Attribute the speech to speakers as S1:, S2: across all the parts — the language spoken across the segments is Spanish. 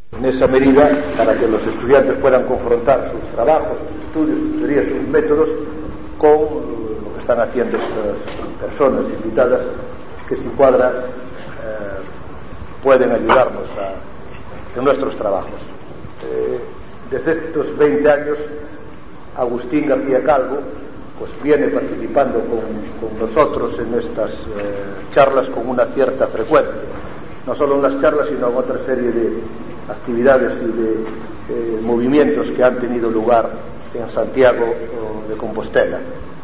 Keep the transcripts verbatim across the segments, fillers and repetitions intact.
S1: En esa medida, para que los estudiantes puedan confrontar sus trabajos, sus estudios, sus teorías, sus métodos con lo que están haciendo estas personas invitadas que si cuadra eh, pueden ayudarnos a, en nuestros trabajos. Eh, desde estos veinte años, Agustín García Calvo pues viene participando con, con nosotros en estas eh, charlas con una cierta frecuencia, no solo en las charlas sino en otra serie de actividades y de eh, movimientos que han tenido lugar en Santiago de Compostela.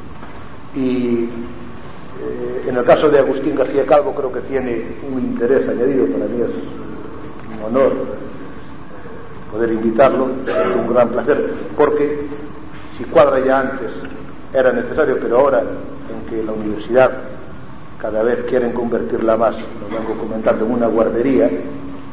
S1: Y eh, en el caso de Agustín García Calvo creo que tiene un interés añadido. Para mí es un honor poder invitarlo, es un gran placer, porque si cuadra ya antes era necesario, pero ahora en que la universidad cada vez quieren convertirla más, lo vengo comentando, en una guardería, eh,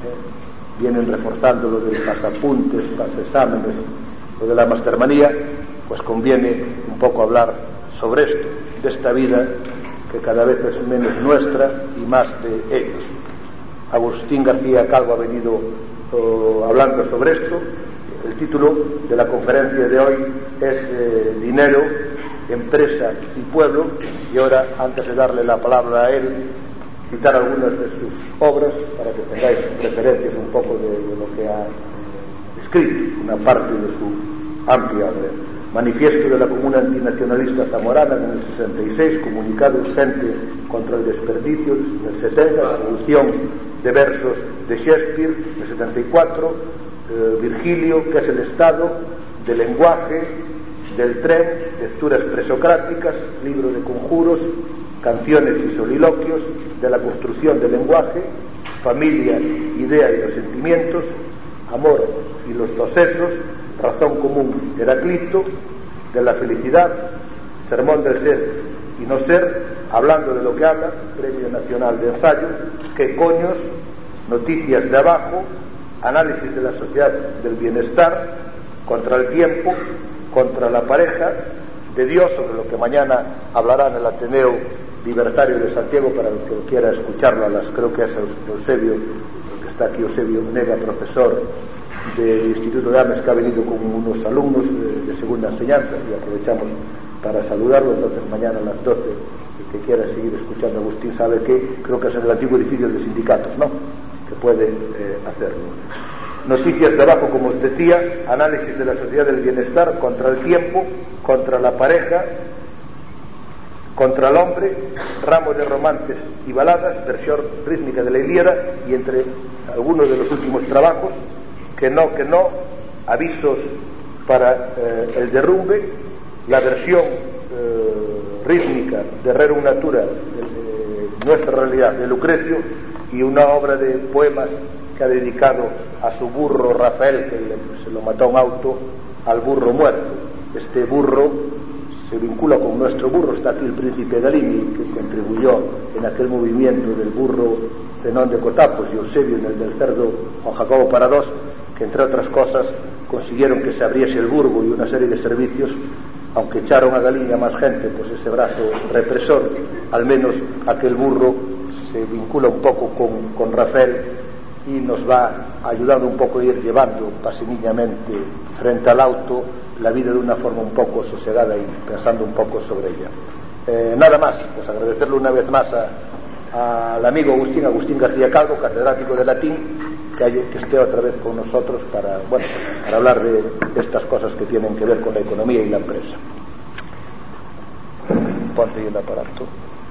S1: vienen reforzando lo de los pasapuntes, exámenes, lo de la mastermanía, pues conviene un poco hablar sobre esto, de esta vida que cada vez es menos nuestra y más de ellos. Agustín García Calvo ha venido oh, hablando sobre esto. El título de la conferencia de hoy es eh, Dinero, Empresa y Pueblo, y ahora, antes de darle la palabra a él, citar algunas de sus obras para que tengáis referencias un poco de, de lo que ha escrito, una parte de su amplia obra. Manifiesto de la Comuna Antinacionalista Zamorana en el sesenta y seis, comunicado urgente contra el desperdicio en el setenta, la traducción de versos de Shakespeare en el setenta y cuatro, eh, Virgilio, que es el Estado, del lenguaje, del tren, lecturas presocráticas, libro de conjuros, canciones y soliloquios, de la construcción del lenguaje, familia, idea y los sentimientos, amor y los dos sesos, razón común, Heraclito, de la felicidad, sermón del ser y no ser, hablando de lo que habla, Premio Nacional de Ensayo, qué coños, noticias de abajo, análisis de la sociedad del bienestar, contra el tiempo, contra la pareja, de Dios, sobre lo que mañana hablará en el Ateneo Libertario de Santiago, para el que quiera escucharlo, a las, creo que es Eusebio, que está aquí, Eusebio Nega, profesor del Instituto de Ames, que ha venido con unos alumnos de, de segunda enseñanza, y aprovechamos para saludarlo. Entonces mañana a las doce, el que quiera seguir escuchando a Agustín sabe que creo que es en el antiguo edificio de sindicatos, ¿no?, que puede eh, hacerlo. Noticias de abajo, como os decía, análisis de la sociedad del bienestar, contra el tiempo, contra la pareja, contra el hombre, ramo de romances y baladas, versión rítmica de la Ilíada, y entre algunos de los últimos trabajos, que no, que no, avisos para eh, el derrumbe, la versión eh, rítmica de Rerum Natura, de, de nuestra realidad, de Lucrecio, y una obra de poemas que ha dedicado a su burro Rafael, que le, se lo mató a un auto, al burro muerto. Este burro se vincula con nuestro burro. Está aquí el príncipe Galini, que contribuyó en aquel movimiento del burro Zenón de Cotapos, y Eusebio en el del cerdo Juan Jacobo Parados, que entre otras cosas consiguieron que se abriese el Burgo y una serie de servicios. Aunque echaron a Galini a más gente, pues ese brazo represor, al menos aquel burro se vincula un poco con, con Rafael, y nos va ayudando un poco a ir llevando paseniñamente frente al auto la vida de una forma un poco sosegada y pensando un poco sobre ella. Eh, nada más, pues agradecerle una vez más al amigo Agustín, Agustín García Calvo, catedrático de latín, que, hay, que esté otra vez con nosotros para, bueno, para hablar de estas cosas que tienen que ver con la economía y la empresa. Ponte ahí el aparato.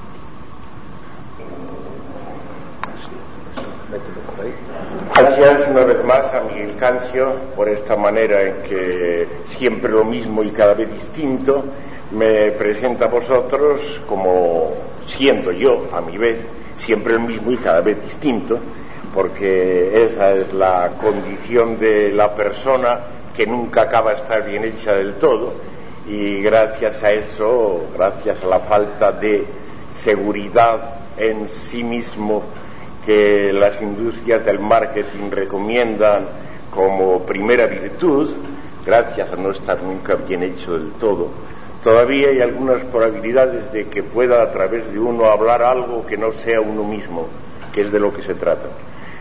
S2: Gracias una vez más a Miguel Cancio por esta manera en que siempre lo mismo y cada vez distinto me presenta a vosotros, como siendo yo a mi vez siempre el mismo y cada vez distinto, porque esa es la condición de la persona, que nunca acaba de estar bien hecha del todo, y gracias a eso, gracias a la falta de seguridad en sí mismo que las industrias del marketing recomiendan como primera virtud, gracias a no estar nunca bien hecho del todo, todavía hay algunas probabilidades de que pueda a través de uno hablar algo que no sea uno mismo, que es de lo que se trata.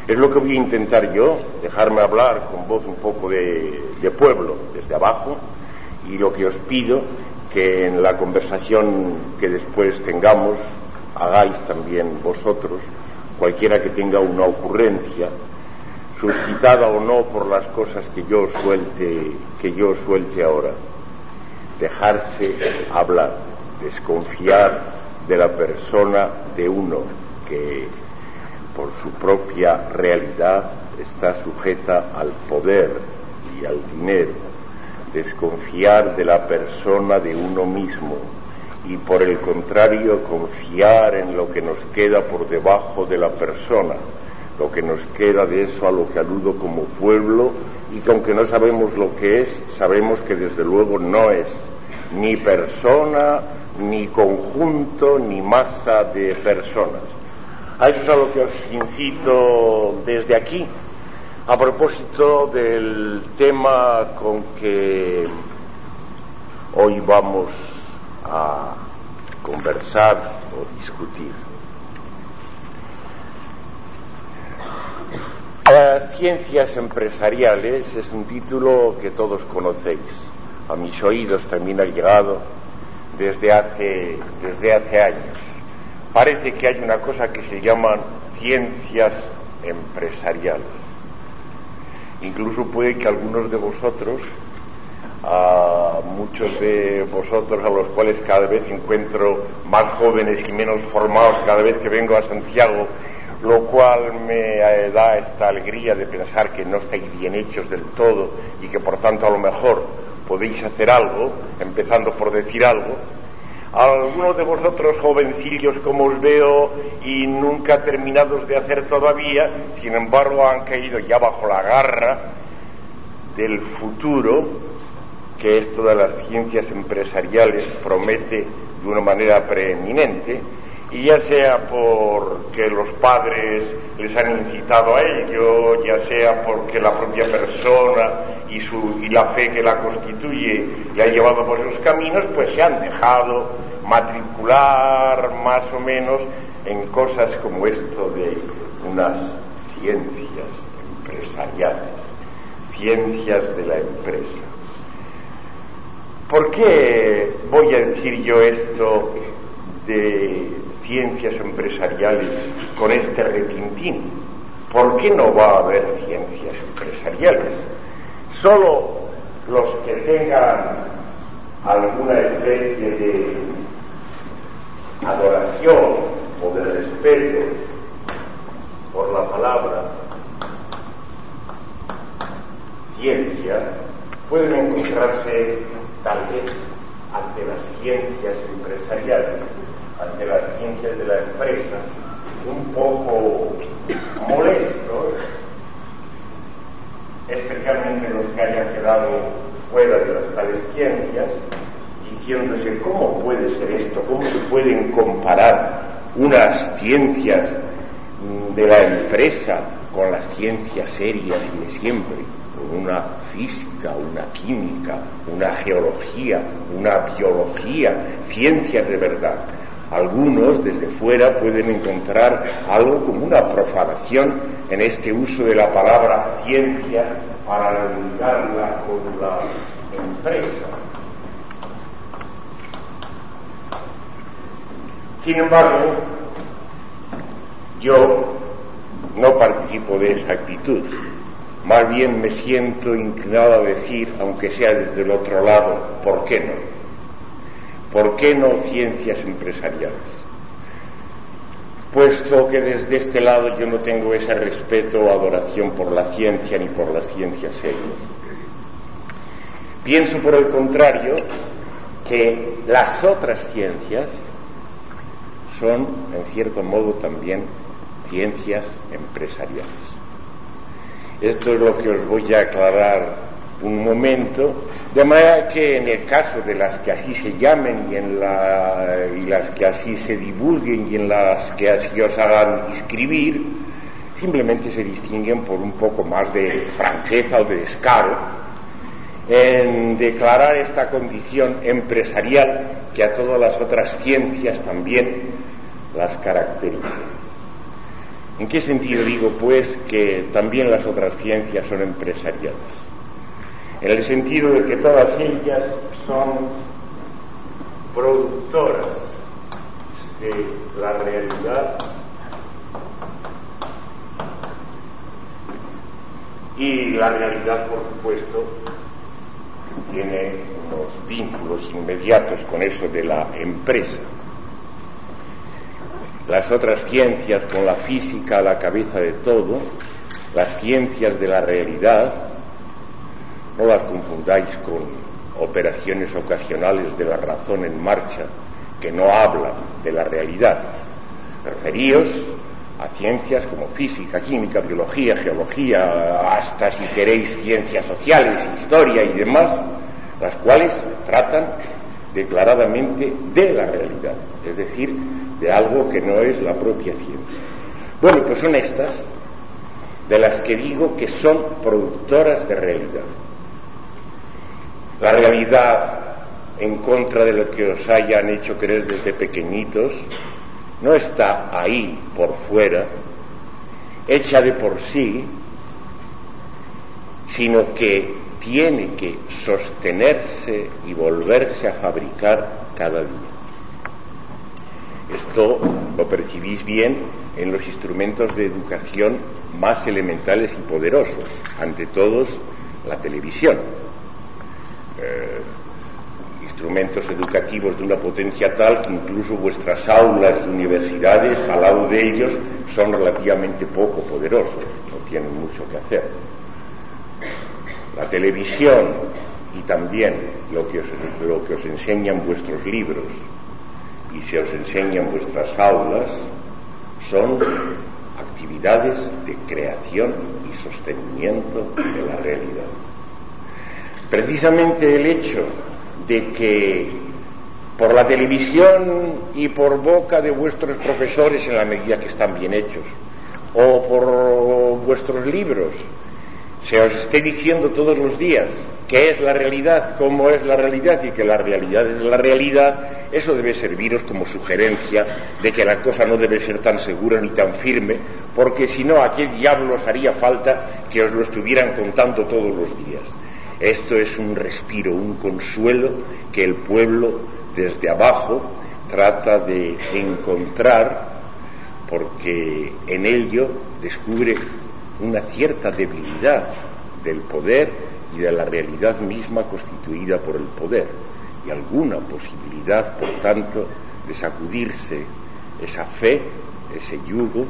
S2: Es lo que voy a intentar yo, dejarme hablar con voz un poco de, de pueblo, desde abajo, y lo que os pido, que en la conversación que después tengamos, hagáis también vosotros, cualquiera que tenga una ocurrencia, suscitada o no por las cosas que yo suelte, que yo suelte ahora, dejarse hablar, desconfiar de la persona de uno que por su propia realidad está sujeta al poder y al dinero, desconfiar de la persona de uno mismo y por el contrario confiar en lo que nos queda por debajo de la persona, lo que nos queda de eso a lo que aludo como pueblo, y que aunque no sabemos lo que es, sabemos que desde luego no es ni persona, ni conjunto, ni masa de personas. A eso es a lo que os incito desde aquí, a propósito del tema con que hoy vamos a conversar o discutir. Las ciencias empresariales es un título que todos conocéis. A mis oídos también ha llegado desde hace, desde hace años. Parece que hay una cosa que se llaman ciencias empresariales. Incluso puede que algunos de vosotros, a muchos de vosotros a los cuales cada vez encuentro más jóvenes y menos formados cada vez que vengo a Santiago, lo cual me da esta alegría de pensar que no estáis bien hechos del todo y que por tanto a lo mejor podéis hacer algo, empezando por decir algo. Algunos de vosotros jovencillos como os veo y nunca terminados de hacer todavía, sin embargo han caído ya bajo la garra del futuro que esto de las ciencias empresariales promete de una manera preeminente, y ya sea porque los padres les han incitado a ello, ya sea porque la propia persona y, su, y la fe que la constituye le ha llevado por esos caminos, pues se han dejado matricular más o menos en cosas como esto de unas ciencias empresariales, ciencias de la empresa. ¿Por qué voy a decir yo esto de ciencias empresariales con este retintín? ¿Por qué no va a haber ciencias empresariales? Solo los que tengan alguna especie de adoración o de respeto por la palabra ciencia pueden encontrarse tal vez ante las ciencias empresariales, ante las ciencias de la empresa, un poco molestos, especialmente los que hayan quedado fuera de las tales ciencias, diciéndose cómo puede ser esto, cómo se pueden comparar unas ciencias de la empresa con las ciencias serias y de siempre, con una física, una química, una geología, una biología, ciencias de verdad. Algunos desde fuera pueden encontrar algo como una profanación en este uso de la palabra ciencia para ligarla con la empresa. Sin embargo, yo no participo de esa actitud. Más bien me siento inclinado a decir, aunque sea desde el otro lado, ¿por qué no? ¿Por qué no ciencias empresariales? Puesto que desde este lado yo no tengo ese respeto o adoración por la ciencia ni por las ciencias serias. Pienso, por el contrario, que las otras ciencias son, en cierto modo, también ciencias empresariales. Esto es lo que os voy a aclarar un momento, de manera que en el caso de las que así se llamen y en la, y las que así se divulguen y en las que así os hagan escribir, simplemente se distinguen por un poco más de franqueza o de descaro en declarar esta condición empresarial que a todas las otras ciencias también las caracteriza. ¿En qué sentido digo, pues, que también las otras ciencias son empresariales? En el sentido de que todas ellas son productoras de la realidad y la realidad, por supuesto, tiene unos vínculos inmediatos con eso de la empresa. Las otras ciencias, con la física a la cabeza de todo, las ciencias de la realidad, no las confundáis con operaciones ocasionales de la razón en marcha que no hablan de la realidad. Referíos a ciencias como física, química, biología, geología, hasta, si queréis, ciencias sociales, historia y demás, las cuales tratan declaradamente de la realidad, es decir, de algo que no es la propia ciencia. Bueno, pues son estas de las que digo que son productoras de realidad. La realidad, en contra de lo que os hayan hecho creer desde pequeñitos, no está ahí por fuera, hecha de por sí, sino que tiene que sostenerse y volverse a fabricar cada día. Esto lo percibís bien en los instrumentos de educación más elementales y poderosos, ante todos la televisión. Eh, instrumentos educativos de una potencia tal que incluso vuestras aulas y universidades, al lado de ellos, son relativamente poco poderosos, no tienen mucho que hacer. La televisión y también lo que os, lo que os enseñan vuestros libros y se os enseñan vuestras aulas son actividades de creación y sostenimiento de la realidad. Precisamente el hecho de que por la televisión y por boca de vuestros profesores, en la medida que están bien hechos, o por vuestros libros, se os esté diciendo todos los días qué es la realidad, cómo es la realidad y que la realidad es la realidad, eso debe serviros como sugerencia de que la cosa no debe ser tan segura ni tan firme, porque si no, ¿a qué diablos haría falta que os lo estuvieran contando todos los días? Esto es un respiro, un consuelo que el pueblo desde abajo trata de encontrar, porque en ello descubre una cierta debilidad del poder y de la realidad misma constituida por el poder, y alguna posibilidad, por tanto, de sacudirse esa fe, ese yugo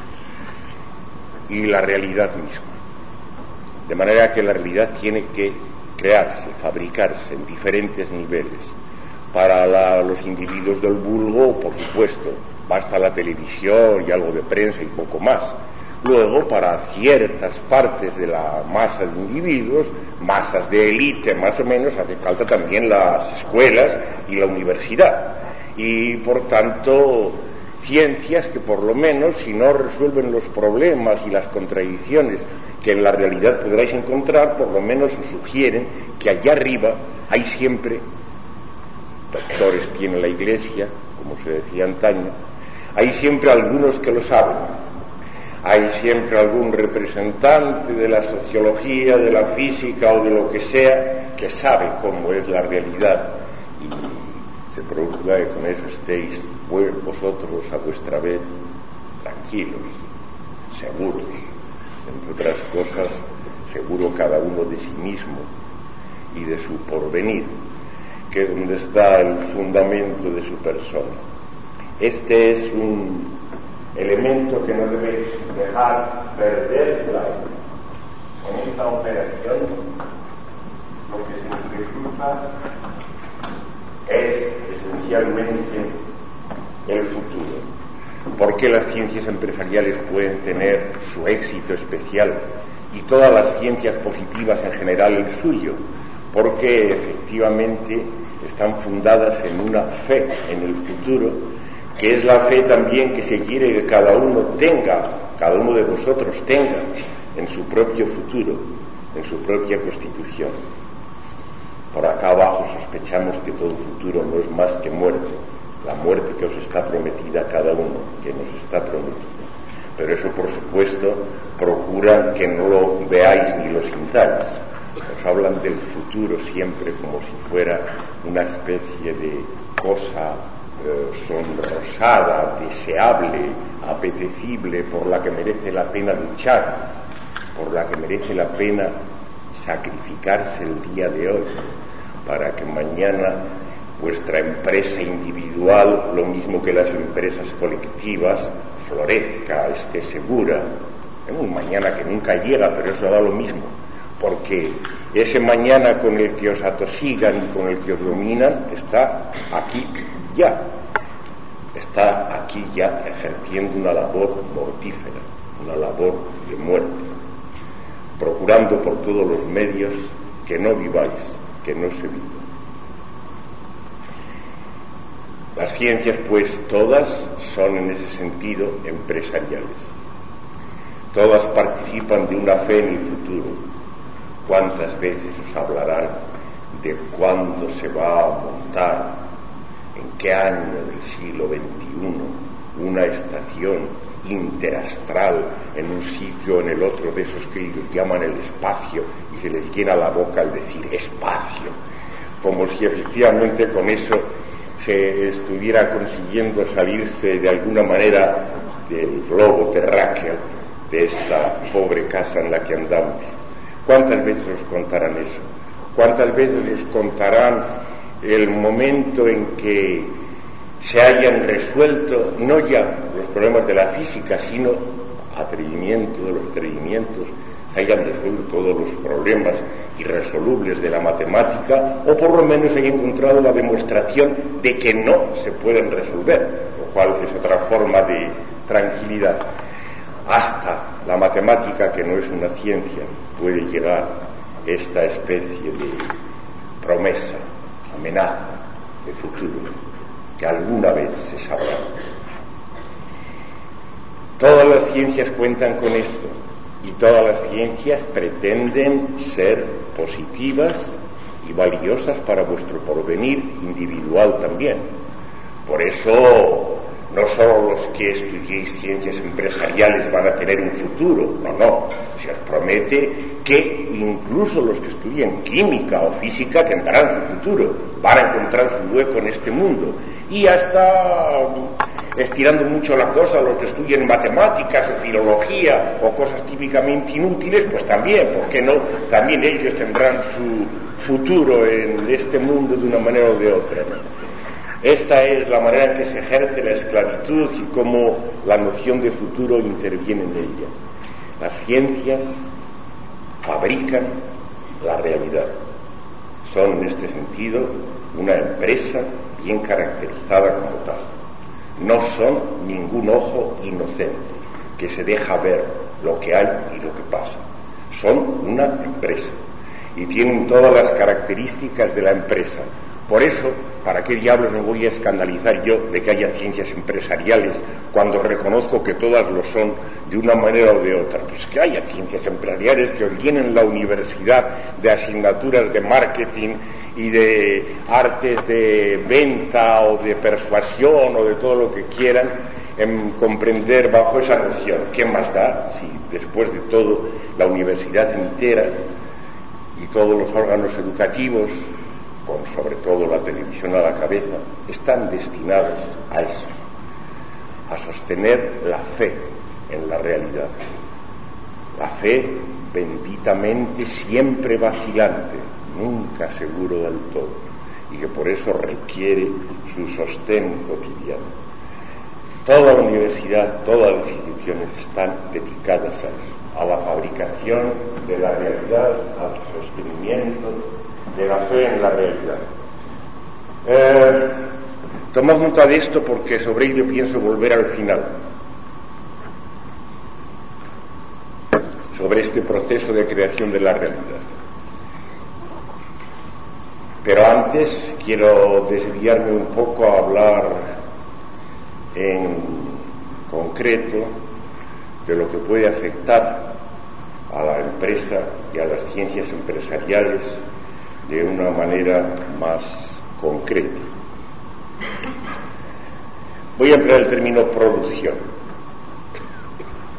S2: y la realidad misma. De manera que la realidad tiene que crearse, fabricarse en diferentes niveles. Para la, los individuos del vulgo, por supuesto, basta la televisión y algo de prensa y poco más. Luego, para ciertas partes de la masa de individuos, masas de élite más o menos, hace falta también las escuelas y la universidad. Y, por tanto, ciencias que por lo menos, si no resuelven los problemas y las contradicciones que en la realidad podráis encontrar, por lo menos os sugieren que allá arriba hay siempre, doctores tiene la Iglesia, como se decía antaño, hay siempre algunos que lo saben. Hay siempre algún representante de la sociología, de la física o de lo que sea que sabe cómo es la realidad, y se procura que con eso estéis vosotros a vuestra vez tranquilos, seguros, entre otras cosas, seguro cada uno de sí mismo y de su porvenir, que es donde está el fundamento de su persona. Este es un elemento que no debéis dejar perder con esta operación. Lo que se nos recruta es esencialmente el futuro. ¿Por qué las ciencias empresariales pueden tener su éxito especial y todas las ciencias positivas en general el suyo? Porque efectivamente están fundadas en una fe en el futuro, que es la fe también que se quiere que cada uno tenga, cada uno de vosotros tenga en su propio futuro, en su propia constitución. Por acá abajo sospechamos que todo futuro no es más que muerte, la muerte que os está prometida a cada uno, que nos está prometida. pero eso, por supuesto, procura que no lo veáis ni lo sintáis. Os hablan del futuro siempre como si fuera una especie de cosa eh, sonrosada, deseable, apetecible, por la que merece la pena luchar, por la que merece la pena sacrificarse el día de hoy, para que mañana vuestra empresa individual, lo mismo que las empresas colectivas, florezca, esté segura. Es un mañana que nunca llega, pero eso da lo mismo, porque ese mañana con el que os atosigan y con el que os dominan está aquí ya, está aquí ya ejerciendo una labor mortífera, una labor de muerte, procurando por todos los medios que no viváis, que no se viva. Las ciencias, pues, todas son en ese sentido empresariales. Todas participan de una fe en el futuro. ¿Cuántas veces os hablarán de cuándo se va a montar, en qué año del siglo veintiuno, una estación interastral en un sitio o en el otro, de esos que ellos llaman el espacio, y se les llena la boca al decir espacio, como si efectivamente con eso se estuviera consiguiendo salirse de alguna manera del globo terráqueo, de esta pobre casa en la que andamos. ¿Cuántas veces os contarán eso? ¿Cuántas veces os contarán el momento en que se hayan resuelto no ya los problemas de la física, sino atrevimiento de los atrevimientos, se hayan resuelto todos los problemas irresolubles de la matemática, o por lo menos se haya encontrado la demostración de que no se pueden resolver, lo cual es otra forma de tranquilidad? Hasta la matemática, que no es una ciencia, puede llegar esta especie de promesa, amenaza de futuro, que alguna vez se sabrá. Todas las ciencias cuentan con esto, y todas las ciencias pretenden ser positivas y valiosas para vuestro porvenir individual también. Por eso no solo los que estudiéis ciencias empresariales van a tener un futuro, no, no, se os promete que incluso los que estudien química o física tendrán su futuro, van a encontrar su hueco en este mundo. Y hasta, estirando mucho la cosa, los que estudien matemáticas o filología o cosas típicamente inútiles, pues también, ¿por qué no? También ellos tendrán su futuro en este mundo de una manera o de otra, ¿no? Esta es la manera en que se ejerce la esclavitud y cómo la noción de futuro interviene en ella. Las ciencias fabrican la realidad. Son, en este sentido, una empresa bien caracterizada como tal. No son ningún ojo inocente que se deja ver lo que hay y lo que pasa. Son una empresa y tienen todas las características de la empresa. Por eso, ¿para qué diablos me voy a escandalizar yo de que haya ciencias empresariales cuando reconozco que todas lo son de una manera o de otra? Pues que haya ciencias empresariales que os llenen la universidad de asignaturas de marketing y de artes de venta o de persuasión o de todo lo que quieran, en comprender bajo esa noción. ¿Qué más da si después de todo la universidad entera y todos los órganos educativos, con sobre todo la televisión a la cabeza, están destinados a eso, a sostener la fe en la realidad, la fe benditamente siempre vacilante, nunca seguro del todo, y que por eso requiere su sostén cotidiano. Toda la universidad, todas las instituciones están dedicadas a eso, a la fabricación de la realidad, al sostenimiento de la fe en la realidad. Eh, tomad nota de esto porque sobre ello pienso volver al final, sobre este proceso de creación de la realidad. Pero antes quiero desviarme un poco a hablar en concreto de lo que puede afectar a la empresa y a las ciencias empresariales de una manera más concreta. Voy a emplear el término producción.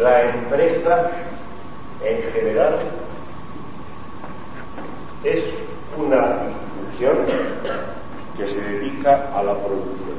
S2: La empresa, en general, es una institución que se dedica a la producción.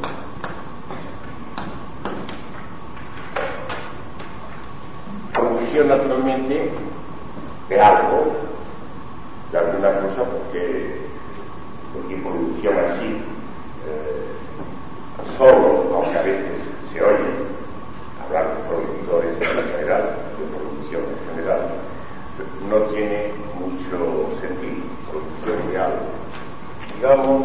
S2: Producción, naturalmente, de algo, de alguna cosa, porque, porque producción así, eh, solo, aunque a veces se oye hablar de productores en general, de producción en general, no tiene mucho sentido. Producción de algo. Digamos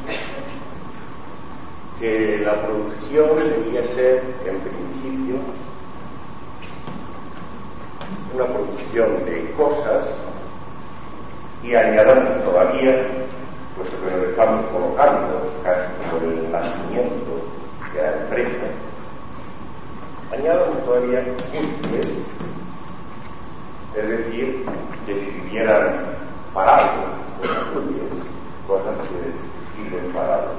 S2: que la producción debería ser, en principio, una producción de cosas, y añadamos todavía, pues que nos estamos colocando casi por el nacimiento de la empresa, añadamos todavía útiles, es decir, que sirvieran para algo, cosas que sirven para algo.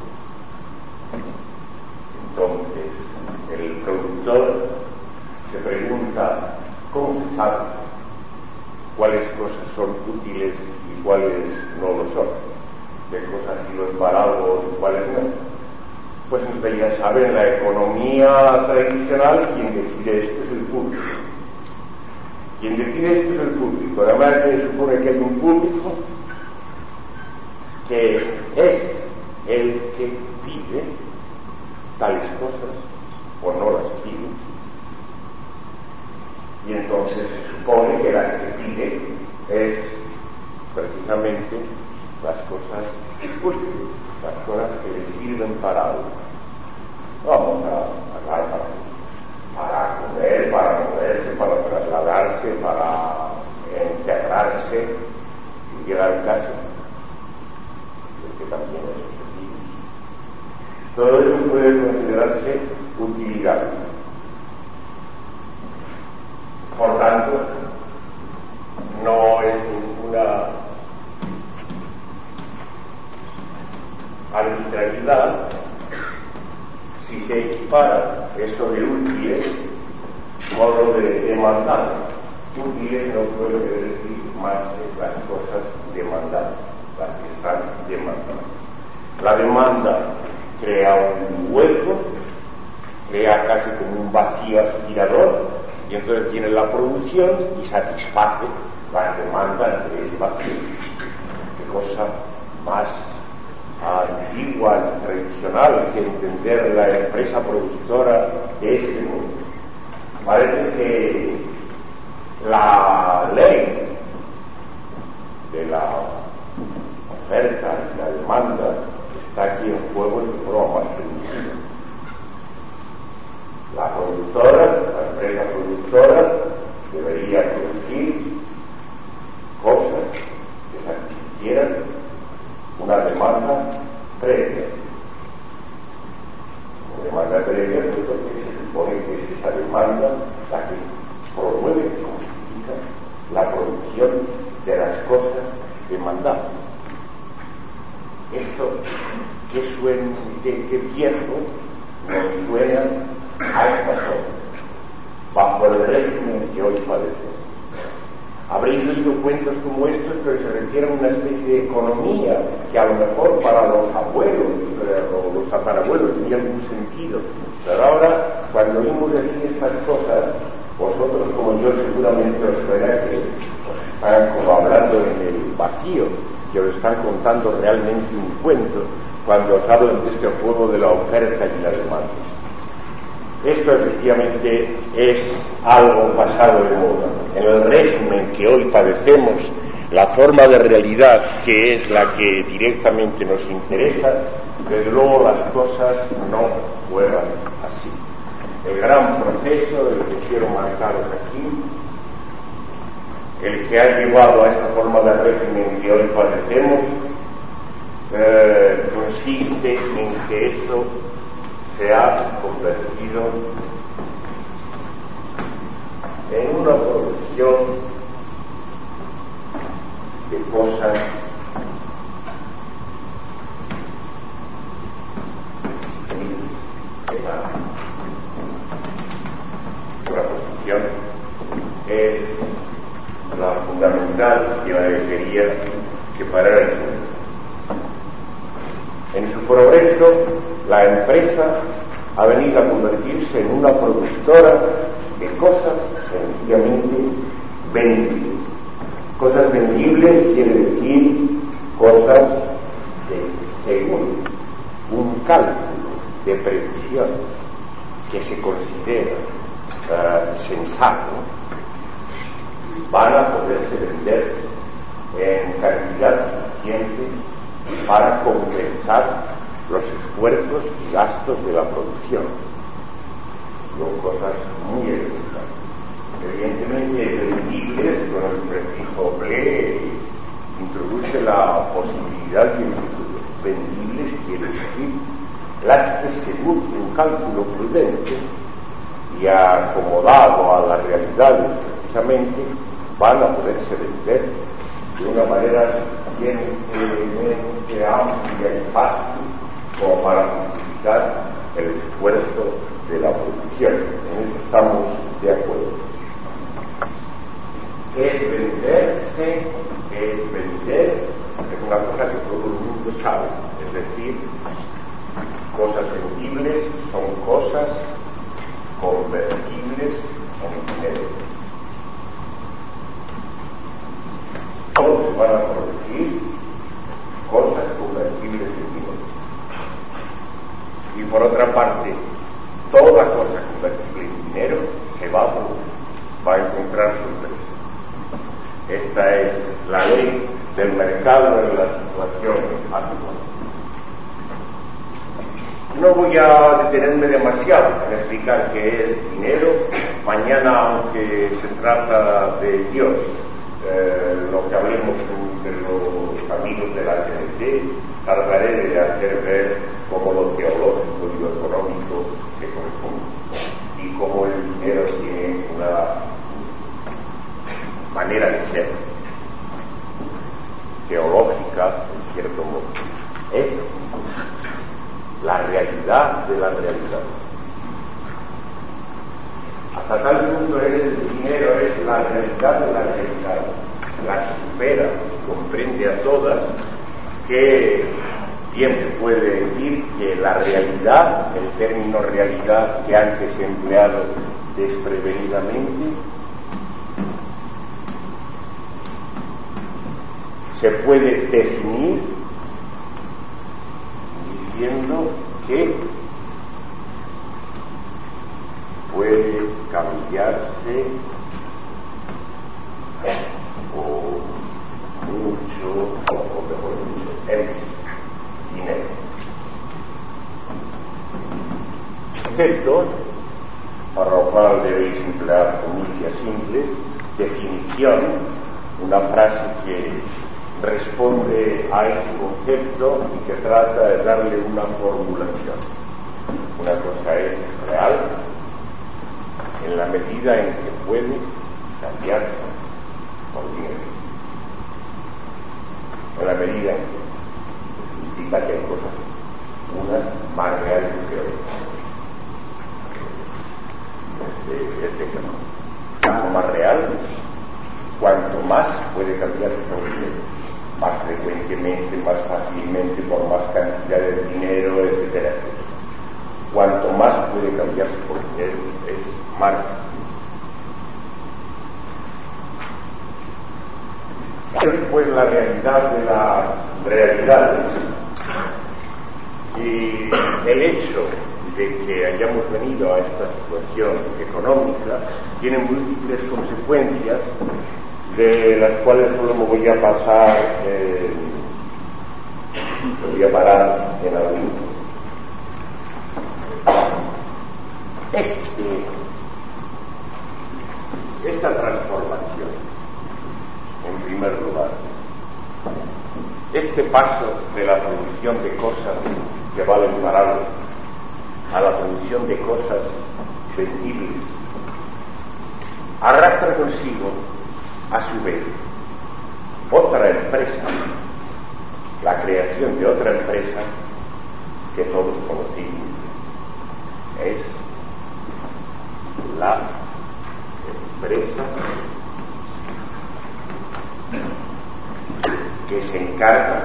S2: Entonces, el productor se pregunta cómo se sabe cuáles cosas son útiles y cuáles no lo son, qué cosas sirven para algo y cuáles no. Pues usted ya sabe, en la economía tradicional quien decide esto es el público. Quien decide esto es el público. Además, se supone que hay un público que es el que pide tales cosas o no las pide. Y entonces se supone que las que pide es precisamente las cosas útiles, las cosas que le sirven para algo. Vamos a hablar para, para comer, para moverse, para trasladarse, para enterrarse y llegar a casa, que también es objetivo. Todo eso puede considerarse utilidad. Por tanto, no es ninguna arbitrariedad si se equipara eso de útiles con lo de demandar. Útiles no puede decir más de las cosas demandadas, las que están demandadas. La demanda crea un hueco, crea casi como un vacío aspirador, y entonces tiene la producción y satisface las demandas de ese vacío. Qué cosa más antigua y tradicional que entender la empresa productora de este mundo. Parece que la ley de la oferta y la demanda está aquí en juego en su forma más primitiva. La productora, la empresa productora, debería producir cosas que satisficieran una demanda previa. Una demanda previa, pues porque se supone que es esa demanda la que promueve, justifica la producción de las cosas demandadas. Esto, que suena, que, que viejo, nos suena a esta zona, bajo el régimen que hoy padecemos. Habréis leído cuentos como estos, pero se refieren a una especie de economía que a lo mejor para los abuelos o los tatarabuelos tenía algún sentido. Pero ahora, cuando oímos decir estas cosas, vosotros como yo seguramente os suena que os están como hablando en el vacío, que os están contando realmente un cuento cuando os hablan de este juego de la oferta y la demanda. Esto efectivamente es algo pasado de moda. En el régimen que hoy padecemos, la forma de realidad que es la que directamente nos interesa, desde luego las cosas no juegan así. El gran proceso, el que quiero marcaros aquí, el que ha llevado a esta forma de régimen que hoy padecemos, eh, consiste en que eso se ha convertido en una producción de cosas que nada. Una producción producción es la fundamental que quería que parara el mundo. En su progreso, la empresa ha venido a convertirse en una productora de cosas sencillamente vendibles. Cosas vendibles quiere decir cosas de, según un cálculo de previsiones que se considera uh, sensato, van a poderse vender en cantidad suficiente para compensar los esfuerzos y gastos de la producción. Son cosas muy elementales. Evidentemente, vendibles, con el prefijo ble, introduce la posibilidad de un futuro. Vendibles quiere decir las que, según un cálculo prudente y acomodado a las realidades precisamente, van a poderse vender de una manera suficientemente amplia y fácil como para justificar el esfuerzo de la producción. En eso estamos de acuerdo. Es venderse, es vender, es una cosa que todo el mundo sabe. Es decir, cosas vendibles son cosas convertibles en dinero. Todos se van a producir cosas convertibles en dinero. Y por otra parte, toda cosa convertible en dinero se va a producir, va a encontrar su precio. Esta es la ley del mercado en la situación actual. No voy a detenerme demasiado en explicar qué es dinero. Mañana, aunque se trata de Dios, eh, lo que hablemos de los amigos de la T N T, trataré de hacer ver cómo lo teológico y lo económico se confunden y cómo el dinero tiene una manera de ser teológica, en cierto modo. Es la realidad de la realidad. Hasta tal punto es el dinero, es la realidad de la realidad, la supera, comprende a todas, que bien se puede decir que la realidad, el término realidad que antes he empleado desprevenidamente, se puede definir diciendo que puede cambiarse o mucho, o mejor dicho, en dinero. Excepto, para lo cual debéis emplear comillas simples, definición, una frase que responde a ese concepto y que trata de darle una formulación. Una cosa es real en la medida en que puede cambiar por dinero. En la medida en que significa que hay cosas, unas más reales que otras. Este, este caso. Cuanto más real, cuanto más puede cambiar por dinero. Más frecuentemente, más fácilmente, por más cantidad de dinero, etcétera, etcétera. Cuanto más puede cambiarse por dinero, es más. Es pues la realidad de las realidades. Y el hecho de que hayamos venido a esta situación económica tiene múltiples consecuencias, de las cuales solo me voy a pasar, eh, me voy a parar en algunos. Este, esta transformación, en primer lugar, este paso de la producción de cosas que valen para algo a la producción de cosas vendibles, arrastra consigo a su vez otra empresa, la creación de otra empresa que todos conocimos, es la empresa que se encarga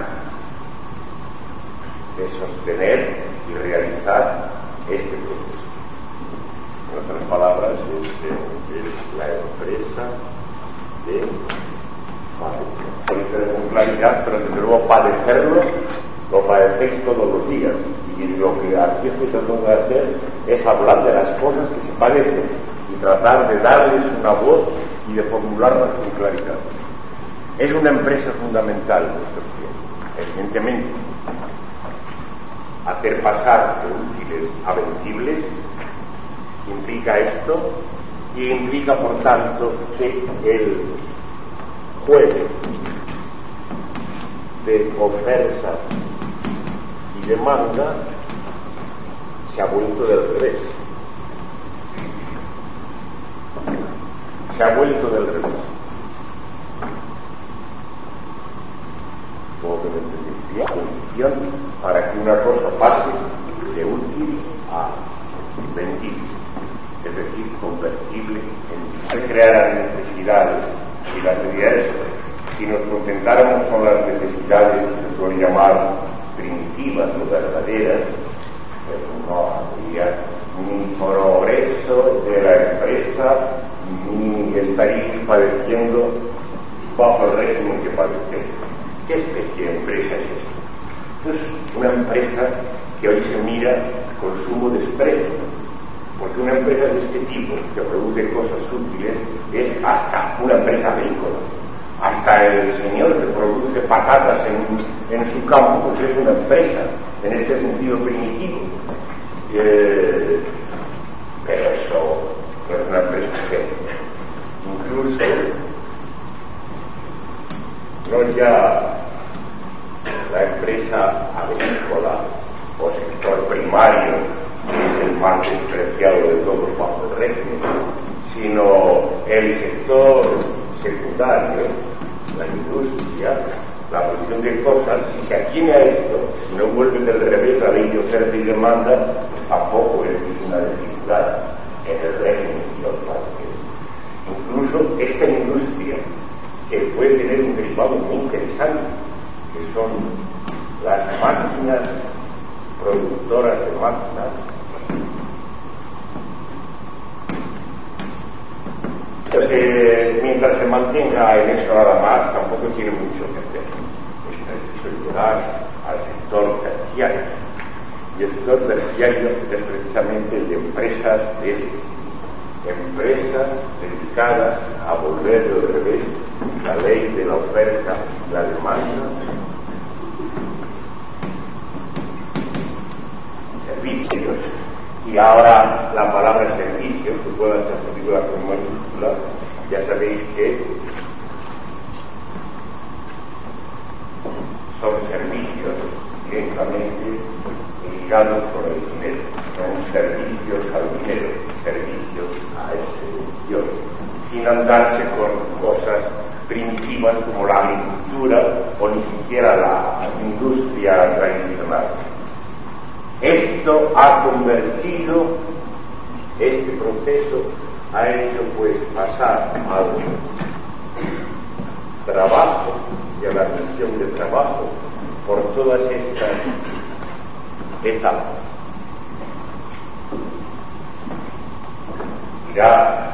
S2: de sostener y realizar este proceso. En otras palabras, es, es la empresa de padecer con claridad, pero desde luego padecerlo lo padecéis todos los días, y lo que aquí estoy tratando de hacer es hablar de las cosas que se padecen y tratar de darles una voz y de formularlas con claridad. Es una empresa fundamental en nuestros tiempos, evidentemente. Hacer pasar de útiles a vendibles implica esto, y implica por tanto que el juego de oferta y demanda se ha vuelto del revés. Se ha vuelto del revés. Como que me entendí, condición para que una cosa pase de útil a vendible, es decir, convertible en crear las necesidades y las necesidades. Si nos contentáramos con las necesidades que se suele llamar primitivas o verdaderas, pues no habría ni progreso de la empresa, ni estaríamos padeciendo bajo el régimen que padecemos. ¿Qué especie de empresa es esta? Es una empresa que hoy se mira con sumo desprecio, porque una empresa de este tipo, que produce cosas útiles, es hasta una empresa agrícola. Hasta el señor que produce patatas en, en su campo, pues es una empresa, en este sentido primitivo. Eh, pero eso no es una empresa seria. Incluso, no ya la empresa agrícola o sector primario, que es el más despreciado de todos bajo el régimen, sino el sector secundario, la industria, la producción de cosas. Si se atiene a esto, si no vuelve del revés la ley de oferta y demanda, pues tampoco es una dificultad en el régimen y los marques. Incluso esta industria, que puede tener un derivado muy interesante, que son las máquinas productoras de máquinas, Entonces, mientras se mantenga en eso nada más, tampoco tiene mucho que hacer. Es preciso llegar al sector terciario. Y el sector terciario es precisamente el de empresas de este tipo. Empresas dedicadas a volver del revés la ley de la oferta y la demanda. Servicios. Y ahora la palabra servicio, que pueda ser película con mayúscula, ya sabéis que son servicios directamente ligados con el dinero, son servicios al dinero, servicios a ese Dios, sin andarse con cosas primitivas como la agricultura o ni siquiera la industria tradicional. Esto ha convertido, este proceso ha hecho pues pasar al trabajo y a la misión de trabajo por todas estas etapas. Mirá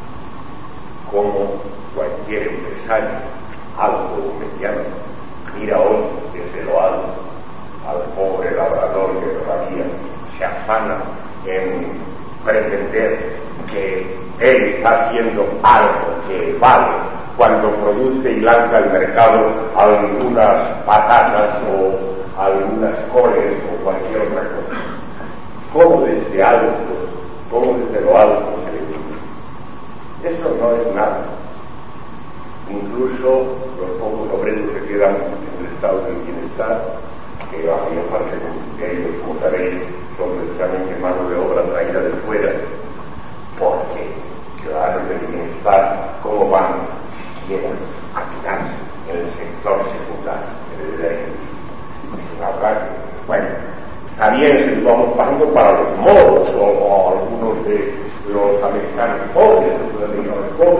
S2: cómo cualquier empresario, alto o mediano, mira hoy desde lo alto al pobre labrador que todavía se afana en pretender que él está haciendo algo que vale cuando produce y lanza al mercado algunas patatas o algunas coles o cualquier otra cosa. ¿Cómo desde alto, cómo desde lo alto se le dice? Eso no es nada. Incluso los pocos obreros que quedan en el estado del bienestar, que la mayor parte de ellos, como sabéis, son precisamente mano de obra traída de fuera, porque ciudadanos del bienestar, ¿cómo van siquiera a quedarse en el sector secundario, en el de la industria? Es una verdad que, bueno, está bien si lo vamos pagando para los moros o, o algunos de los americanos pobres, los sudamericanos pobres,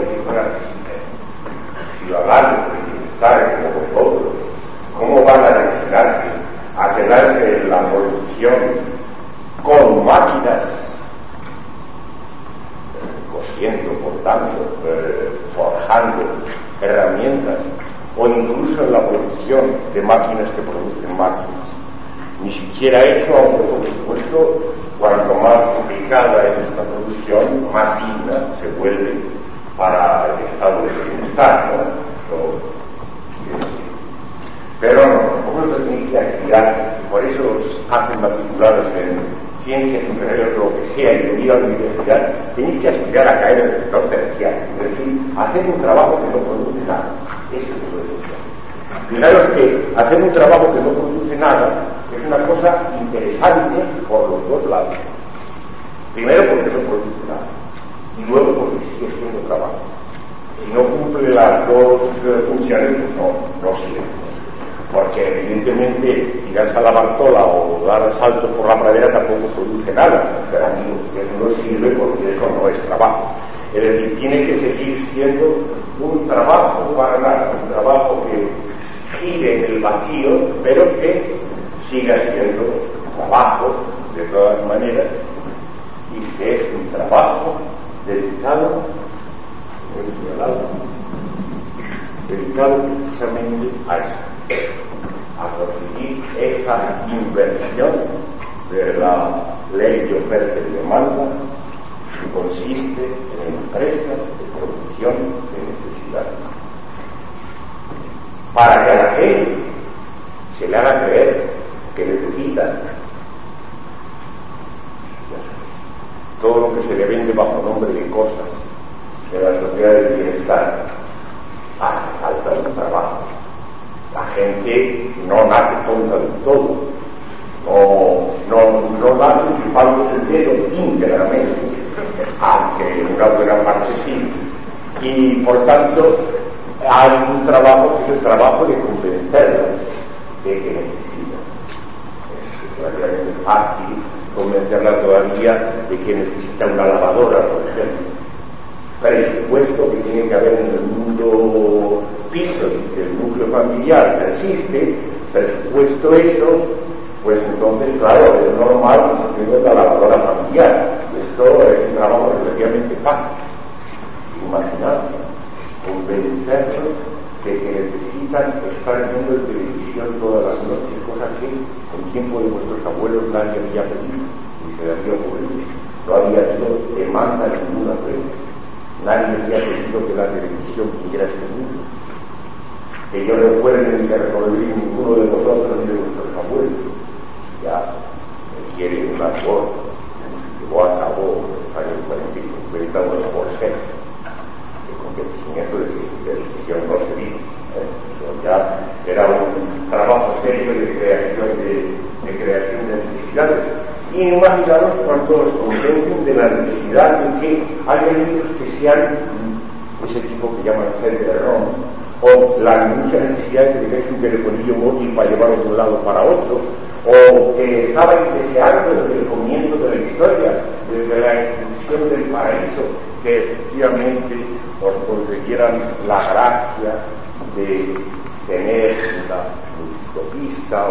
S2: incluso en la producción de máquinas que producen máquinas. Ni siquiera eso, aunque por supuesto, cuanto más complicada es esta producción, más digna se vuelve para el estado de bienestar, ¿no? So, pero no, vosotros tenéis que aspirar, por eso os hacen matriculados en ciencias empresariales o lo que sea, y venir a la universidad, tenéis que aspirar a caer en el sector terciario, es decir, hacer un trabajo que no produce nada. Eso es lo que digo. Fijaros que hacer un trabajo que no produce nada es una cosa interesante por los dos lados. Primero porque no produce nada, y luego porque sigue siendo trabajo. Si no cumple las dos funciones, pues no, no sirve. Porque evidentemente tirarse a la bartola o dar saltos por la pradera tampoco produce nada, pero amigos, eso no sirve porque eso no es trabajo. Es decir, tiene que seguir siendo un trabajo para nada, un trabajo que gire en el vacío, pero que siga siendo trabajo de todas maneras, y que es un trabajo dedicado, dedicado, dedicado precisamente a eso, a conseguir esa inversión de la ley de oferta y demanda que consiste en empresas de producción de necesidad, para que a la gente se le haga creer que necesita todo lo que se le vende bajo nombre de cosas de la sociedad del bienestar. Hace falta un trabajo. La gente no nace tonta del todo, no, no, no nace chupando el dedo íntegramente, aunque en una buena parte sí, y por tanto hay un trabajo que es el trabajo de convencerla de que necesita. Es relativamente fácil convencerla todavía de que necesita una lavadora, por ejemplo. Presupuesto que tiene que haber en el mundo piso y que el núcleo familiar persiste, presupuesto eso, pues entonces, claro, es normal que se tenga la lavadora familiar. Esto es un trabajo relativamente fácil. Imaginad, convencerlos de que necesitan estar viendo en televisión todas las noches, cosa que en tiempo de vuestros abuelos nadie había pedido, ni se le había ocurrido. No había sido demanda ninguna vez. Nadie había pedido que la televisión viniera a este mundo. Que yo recuerde ni que recordé ninguno de vosotros ni de vuestros abuelos. Ya requiere un actor que llevó a cabo en los años cuarenta y cincuenta una labor seria de convencimiento de que su televisión no se vino. ¿eh? Eso ya era un trabajo serio de creación de, de creación de necesidades. Y imaginaros cuando os convencen de la necesidad de que haya libros que sean ese tipo que llaman C D ROM, o la mucha necesidad de que tengáis un telefonillo móvil para llevarlo de un lado para otro, o que estabais deseando desde el comienzo de la historia, desde la institución del paraíso, que efectivamente os concedieran la gracia de tener una multipista,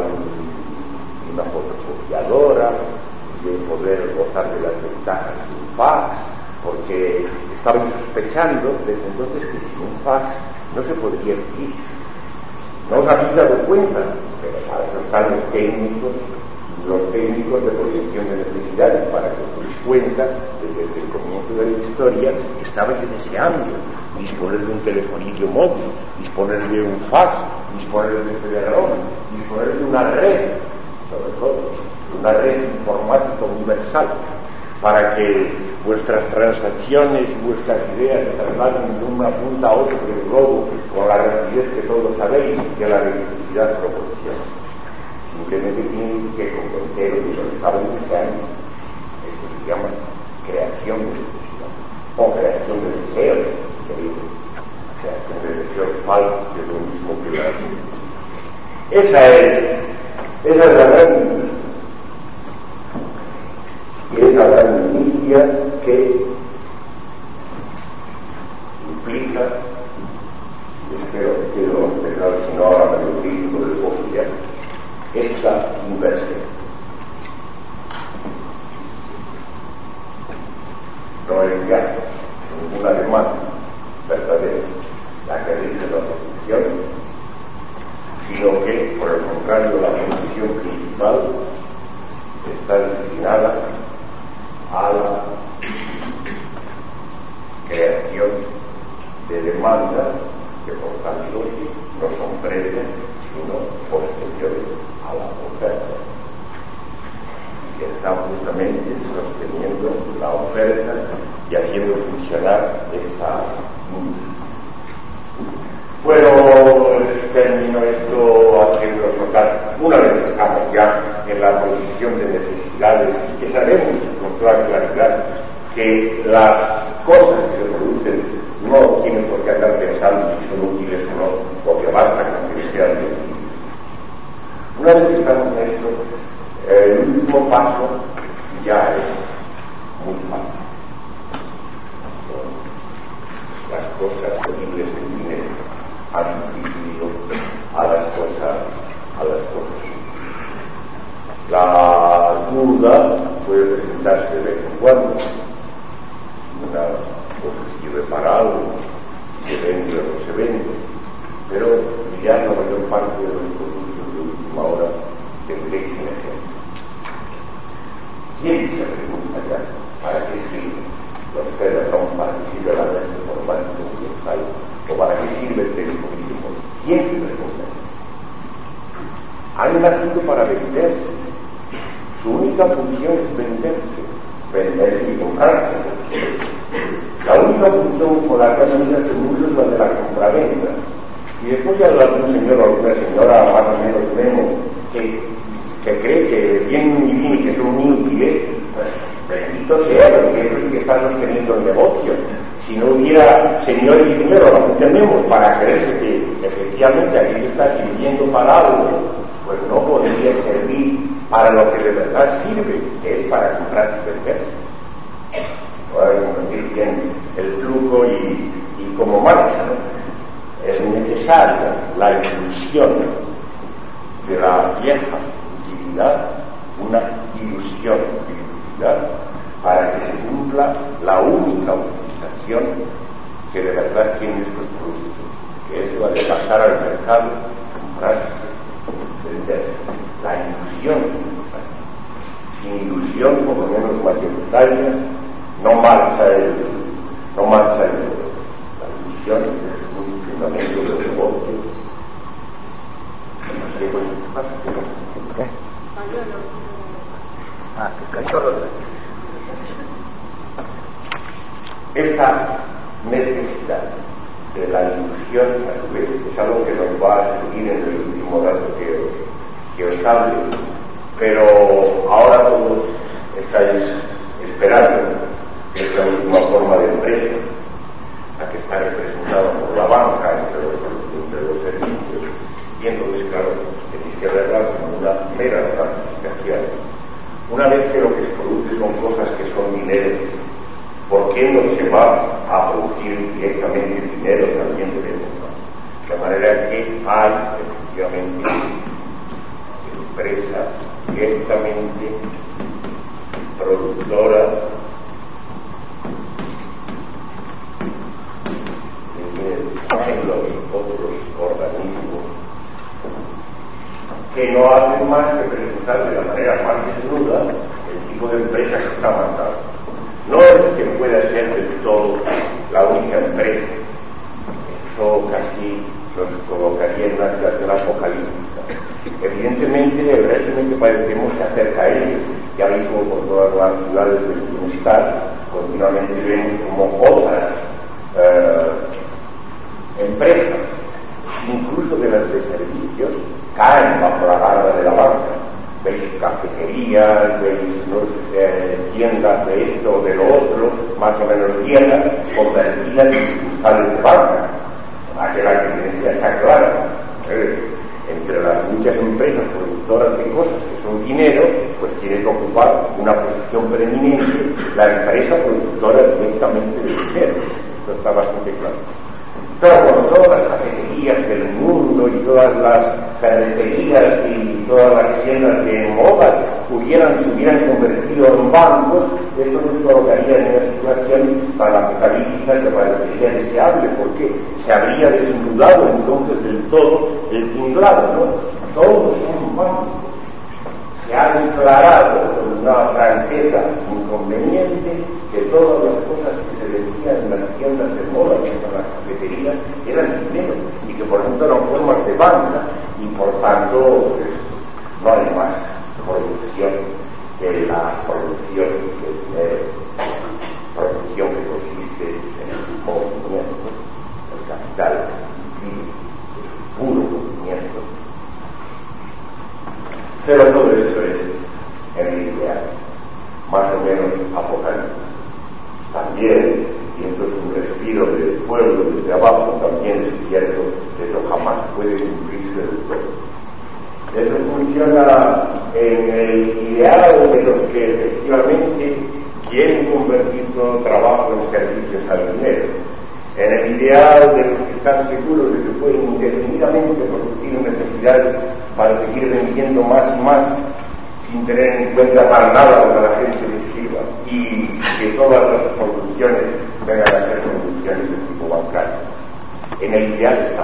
S2: un, una fotocopiadora, de poder gozar de las ventajas de un fax, porque estabais sospechando desde entonces que sin un fax no se podría vivir. No os habéis dado cuenta, pero para eso están los técnicos, los técnicos de proyección de necesidades, para que os deis cuenta de que desde el comienzo de la historia estabais deseando disponer de un telefonillo móvil, disponer de un fax, disponer de C D ROM, disponer de una red, sobre todo una red informática universal, para que vuestras transacciones y vuestras ideas se trasladen de una punta a otra del globo con la rapidez que todos sabéis que la electricidad proporciona. Simplemente tienen que convenceros de lo que estaban deseando. Esto se llama creación de necesidad, o creación de deseos, querido. Creación de deseos falsos, que es lo mismo que la esa es esa es la gran y es la gran inicia que implica, y espero que lo espero, si no ahora me lo crítico del popular, esta inversión. No es ya ninguna demanda verdadera la que dice la Constitución, sino que, por el contrario, la función principal está destinada a la creación de demandas que, por tanto, no son previas, sino posteriores a la oferta, y que están justamente sosteniendo la oferta y haciendo funcionar esa industria. Bueno, termino esto haciendo notar, una vez que estamos ya en la posición de necesidades, que sabemos con toda claridad que las cosas que se producen no tienen por qué andar pensando si son útiles o no, porque basta con que sean útiles. Una vez que estamos en esto, el último paso ya es muy fácil. Son las cosas posibles en dinero han sustituido a las cosas a las cosas. La duda puede presentarse de vez en cuando. Una cosa sirve para algo, se vende o no se vende, pero ya la mayor parte de los productos de última hora tendréis un ejemplo. ¿Quién se pregunta ya para qué sirven los teléfonos, para qué sirve la red informática universal o para qué sirve el telecomunismo? ¿Quién se pregunta? Han nacido para venderse. Su única función es venderse, venderse y comprarse. La única función por la cual mira el mundo es la de la compraventa. Y después de hablar de un señor o alguna señora más o menos memo que, que cree que tienen un bien y que son inútiles, pues bendito sea, porque es el que está sosteniendo el negocio. Si no hubiera señores y señoras, lo funcionemos para creerse que efectivamente aquello está sirviendo para algo, pues no podría servir para lo que de verdad sirve, que es para comprarse y venderse. Bueno, decir bien el flujo y, y cómo marcha, ¿no? Es necesaria la inclusión de la vieja utilidad, una ilusión de utilidad, para que se cumpla la única utilización que de verdad tiene estos productos, que es la de pasar al mercado, comprar, vender. La ilusión, sin ilusión, por lo menos mayoritaria, no marcha el, no marcha el, la ilusión es un fundamento del negocio. No sé, pues, ¿qué? Ah, qué cachorro. Esta necesidad de la ilusión, a su vez, es algo que nos va a seguir en el último dato que que os hable, pero ahora todos estáis esperando que es la última forma de empresa, la que está representada por la banca entre los, entre los servicios, y entonces, claro, tenéis que verla como una mera gratificación. Una vez que lo que se produce son cosas que son dinero, ¿por qué no se va a producir directamente dinero también de época? De manera que hay, efectivamente, empresa directamente productora de los otros organismos que no hacen más que presentar de la manera más desnuda el tipo de empresa que está mandando. No es que pueda ser del todo la única empresa, eso casi nos colocaría en una situación apocalíptica. Evidentemente el régimen que padecemos se acerca a ellos. Ya mismo por todas las ciudades del bienestar continuamente vemos como otras eh, empresas, incluso de las de servicios, caen bajo la garra de la banca. Veis cafeterías, veis ¿no? eh, tiendas de esto o de lo otro, más o menos viejas, convertidas en sucursales de banca. Aquí la tendencia está clara. ¿eh? Entre las muchas empresas productoras de cosas que son dinero, pues tiene que ocupar una posición preeminente la empresa productora directamente de dinero. Esto está bastante claro. Pero con todas las cafeterías del mundo y todas las ferreterías y todas las tiendas de moda hubieran, se hubieran convertido en bancos, esto nos colocaría en una situación tan apocalíptica que parecería deseable, porque se habría desnudado entonces del todo el tinglado, ¿no? Todos son bancos. Se ha declarado con una franqueza inconveniente que todas las cosas que se vendían en las tiendas de moda, que son las cafeterías, eran dinero, y que por tanto eran formas de banca, y por tanto pues, no hay más producción que la producción del dinero, producción que consiste en el movimiento, el capital, el puro movimiento. Pero todo eso es en el ideal, más o menos apocalíptico. También, y esto es un respiro del pueblo desde abajo, también es cierto que eso jamás puede cumplirse del todo. Eso funciona en el ideal de los que efectivamente quieren convertir todo trabajo en servicios al dinero. En el ideal de los que están seguros de que pueden indefinidamente producir necesidades para seguir vendiendo más y más sin tener en cuenta para nada lo que la gente les sirva, y que todas las producciones vengan a ser producciones de tipo bancario. En el ideal está.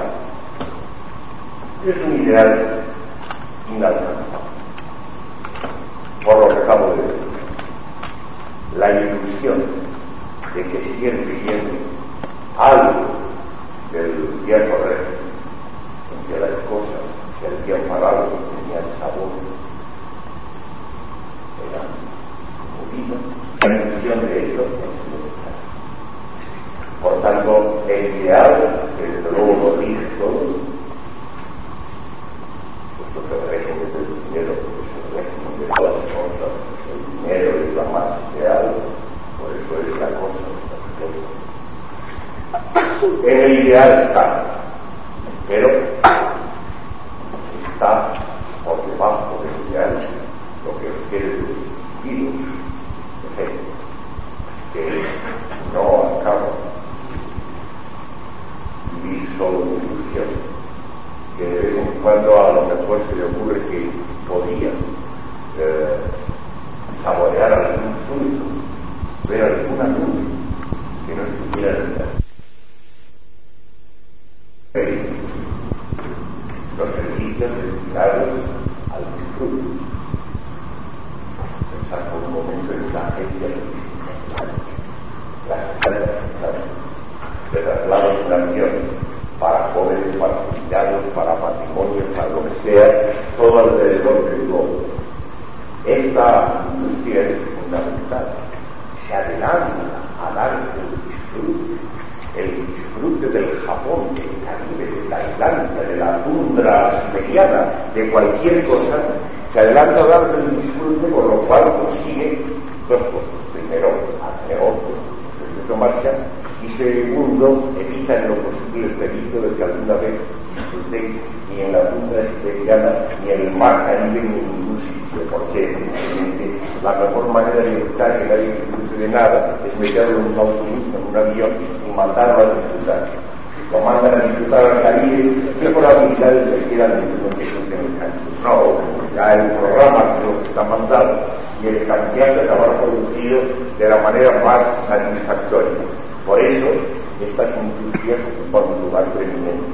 S2: Es un ideal inalcanzable, por lo que acabo de decir. La ilusión de que siguen viviendo algo del viejo régimen, en que las cosas se habían parado y tenían sabor, eran movidas, la ilusión de ello es necesaria. Por tanto, el ideal, que desde luego lo dice todo, puesto que el régimen del dinero es el régimen de todas las cosas, el dinero es la más ideal, por eso es la cosa de la cosa. En el ideal está, pero está por debajo del ideal lo que os quiere decir, que no acaba vivir solo de ilusión, que de vez en cuando a lo mejor se le ocurre que podía eh, saborear algún fruto, ver alguna nube que no estuviera en la los servicios destinados al disfrute. Pensar por un momento en la agencia las casas de traslados en avión para jóvenes, para jubilados, para patrimonios, para lo que sea, todo alrededor del globo. Esta industria es fundamental. Se adelanta a darse el disfrute, el disfrute del Japón, del Caribe, de Tailandia, de la tundra siberiana, de cualquier cosa, se adelanta a darse el disfrute, con lo cual consigue dos cosas. Primero, hace negocio, de marcha, y segundo, evita en lo posible el peligro de que alguna vez disfrutéis ni en la tundra siberiana, ni en el mar Caribe, ni en ningún sitio, porque evidentemente la mejor manera de evitar que nadie disfrute de nada es meterlo en un autobús, en un avión y mandarlo a disfrutar. Lo mandan a disfrutar al Caribe, ¿qué probabilidades le quieran de que no disfruten el canto? No, ya el programa que nos está mandando y el cambiante acabar producido de la manera más satisfactoria. Por eso, estas industrias ocupan un lugar preeminente.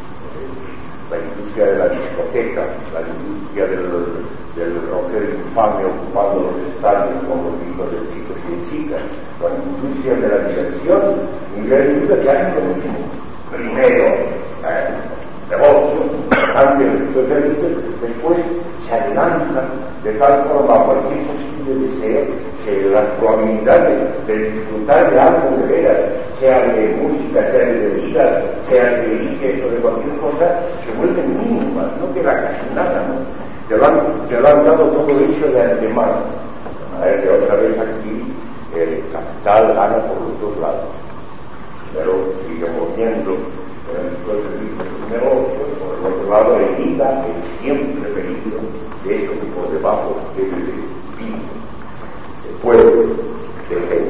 S2: La industria de la discoteca, la industria del, del rockero infame ocupando los estadios con los hijos de chicos y de chicas, la industria de la diversión, y la industria que hay lo mismo. Primero, eh, negocio, antes de los servicios, después se adelanta de tal forma a cualquier posible deseo que las probabilidades de disfrutar de algo de veras, sea de música, sea de bebidas, sea de liques o de cualquier cosa, se vuelven mínimas, no queda casi nada, ¿no? Te lo han, te lo han dado todo hecho de antemano. A ver, que otra vez aquí el capital gana por los dos lados. Pero sigue moviendo los servicios de negocios, por el otro lado evita el siempre peligro de eso que por debajo debe de vivir, de pueblo, de gente.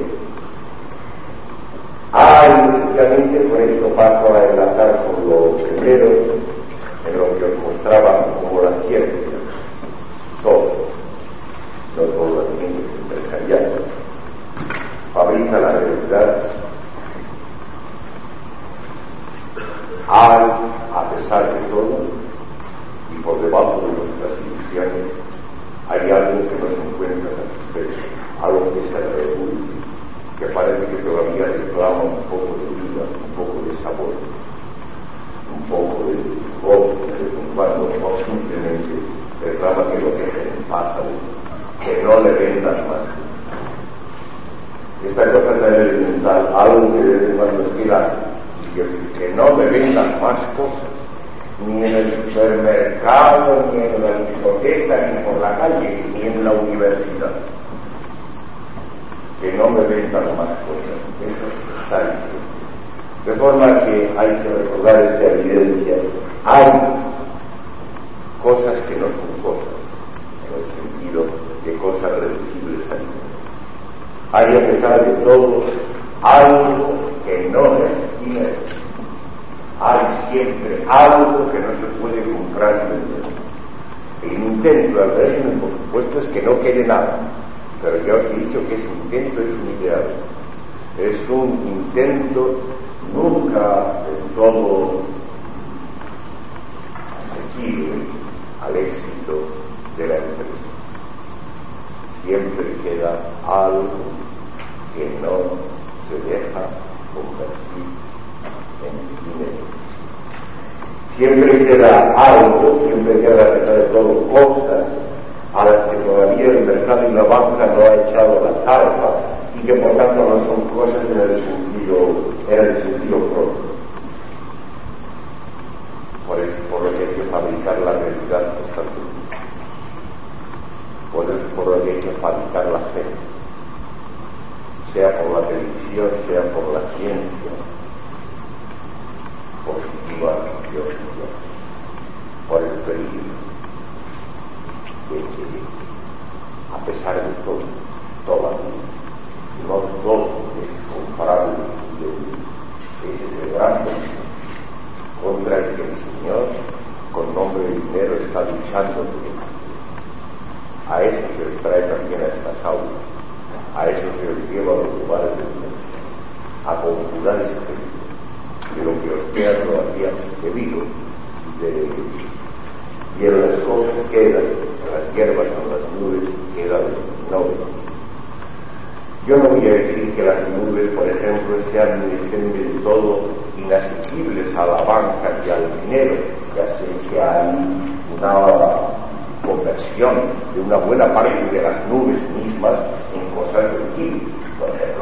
S2: Ah, efectivamente, por esto paso a enlazar con lo primero, en lo que os mostraba como la ciencia, todo. fabrica la realidad, hay, a pesar de todo, y por debajo de nuestras ilusiones, hay algo que no se encuentra satisfecho, algo que se reúne, que parece que todavía reclama un poco de vida, un poco de sabor, un poco de gozo, de vez en cuando, no simplemente reclama que lo dejen en paz, que no le vendan más. Esta cosa tan elemental, algo que de vez en cuando es queda, que, que no me vendan más cosas, ni en el supermercado, ni en la discoteca, ni por la calle, ni en la universidad. Que no me vendan más cosas. Eso está diciendo. De forma que hay que recordar esta evidencia. Hay cosas que no son cosas, en el sentido de cosas reducibles a dinero. Hay, a pesar de todo, algo que no es dinero. Hay siempre algo que no se puede comprar ni vender. El intento del régimen, por supuesto, es que no quede nada. Pero ya os he dicho que ese intento es un ideal. Es un intento nunca del todo asequible al éxito de la empresa. Siempre queda algo que no se deja convertir en dinero. Siempre queda algo, siempre queda, a pesar de todo, cosas a las que todavía el mercado y la banca no ha echado la zarpa y que por tanto no son cosas en el sentido, en el sentido propio. Por eso, por lo que hay que fabricar la realidad constantemente. Por eso, por lo que hay que fabricar la fe, sea por la televisión, sea por la ciencia, positiva y oficial, por el peligro de que, a pesar de todo, todavía, no todo es comparable de ese gran peligro contra el que el Señor, con nombre de dinero, está luchando por él. A eso se les trae también a estas aulas, a eso se les lleva a los lugares de universidad, a conjurar ese peligro de lo que os queda todavía de vivo, de, y en las cosas quedan, en las hierbas, en las nubes, quedan nobles. Yo no voy a decir que las nubes, por ejemplo, sean, estén del todo inasequibles a la banca y al dinero. Ya sé que hay una conversión de una buena parte de las nubes mismas en cosas del tipo, por ejemplo,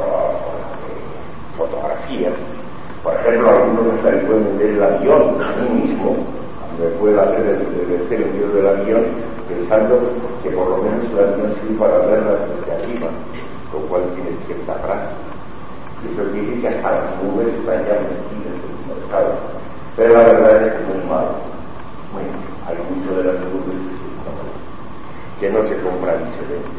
S2: fotografía. Por ejemplo, algunos hasta le pueden vender el avión, a mí mismo, me puede hacer el, el, el envío del avión, pensando que por lo menos el avión sirve para verlas desde arriba, lo cual tiene cierta gracia. Y eso quiere decir que hasta las nubes están ya metidas en el mercado. Pero la verdad es que muy malo. Bueno, hay mucho de las nubes que no se compran y se venden.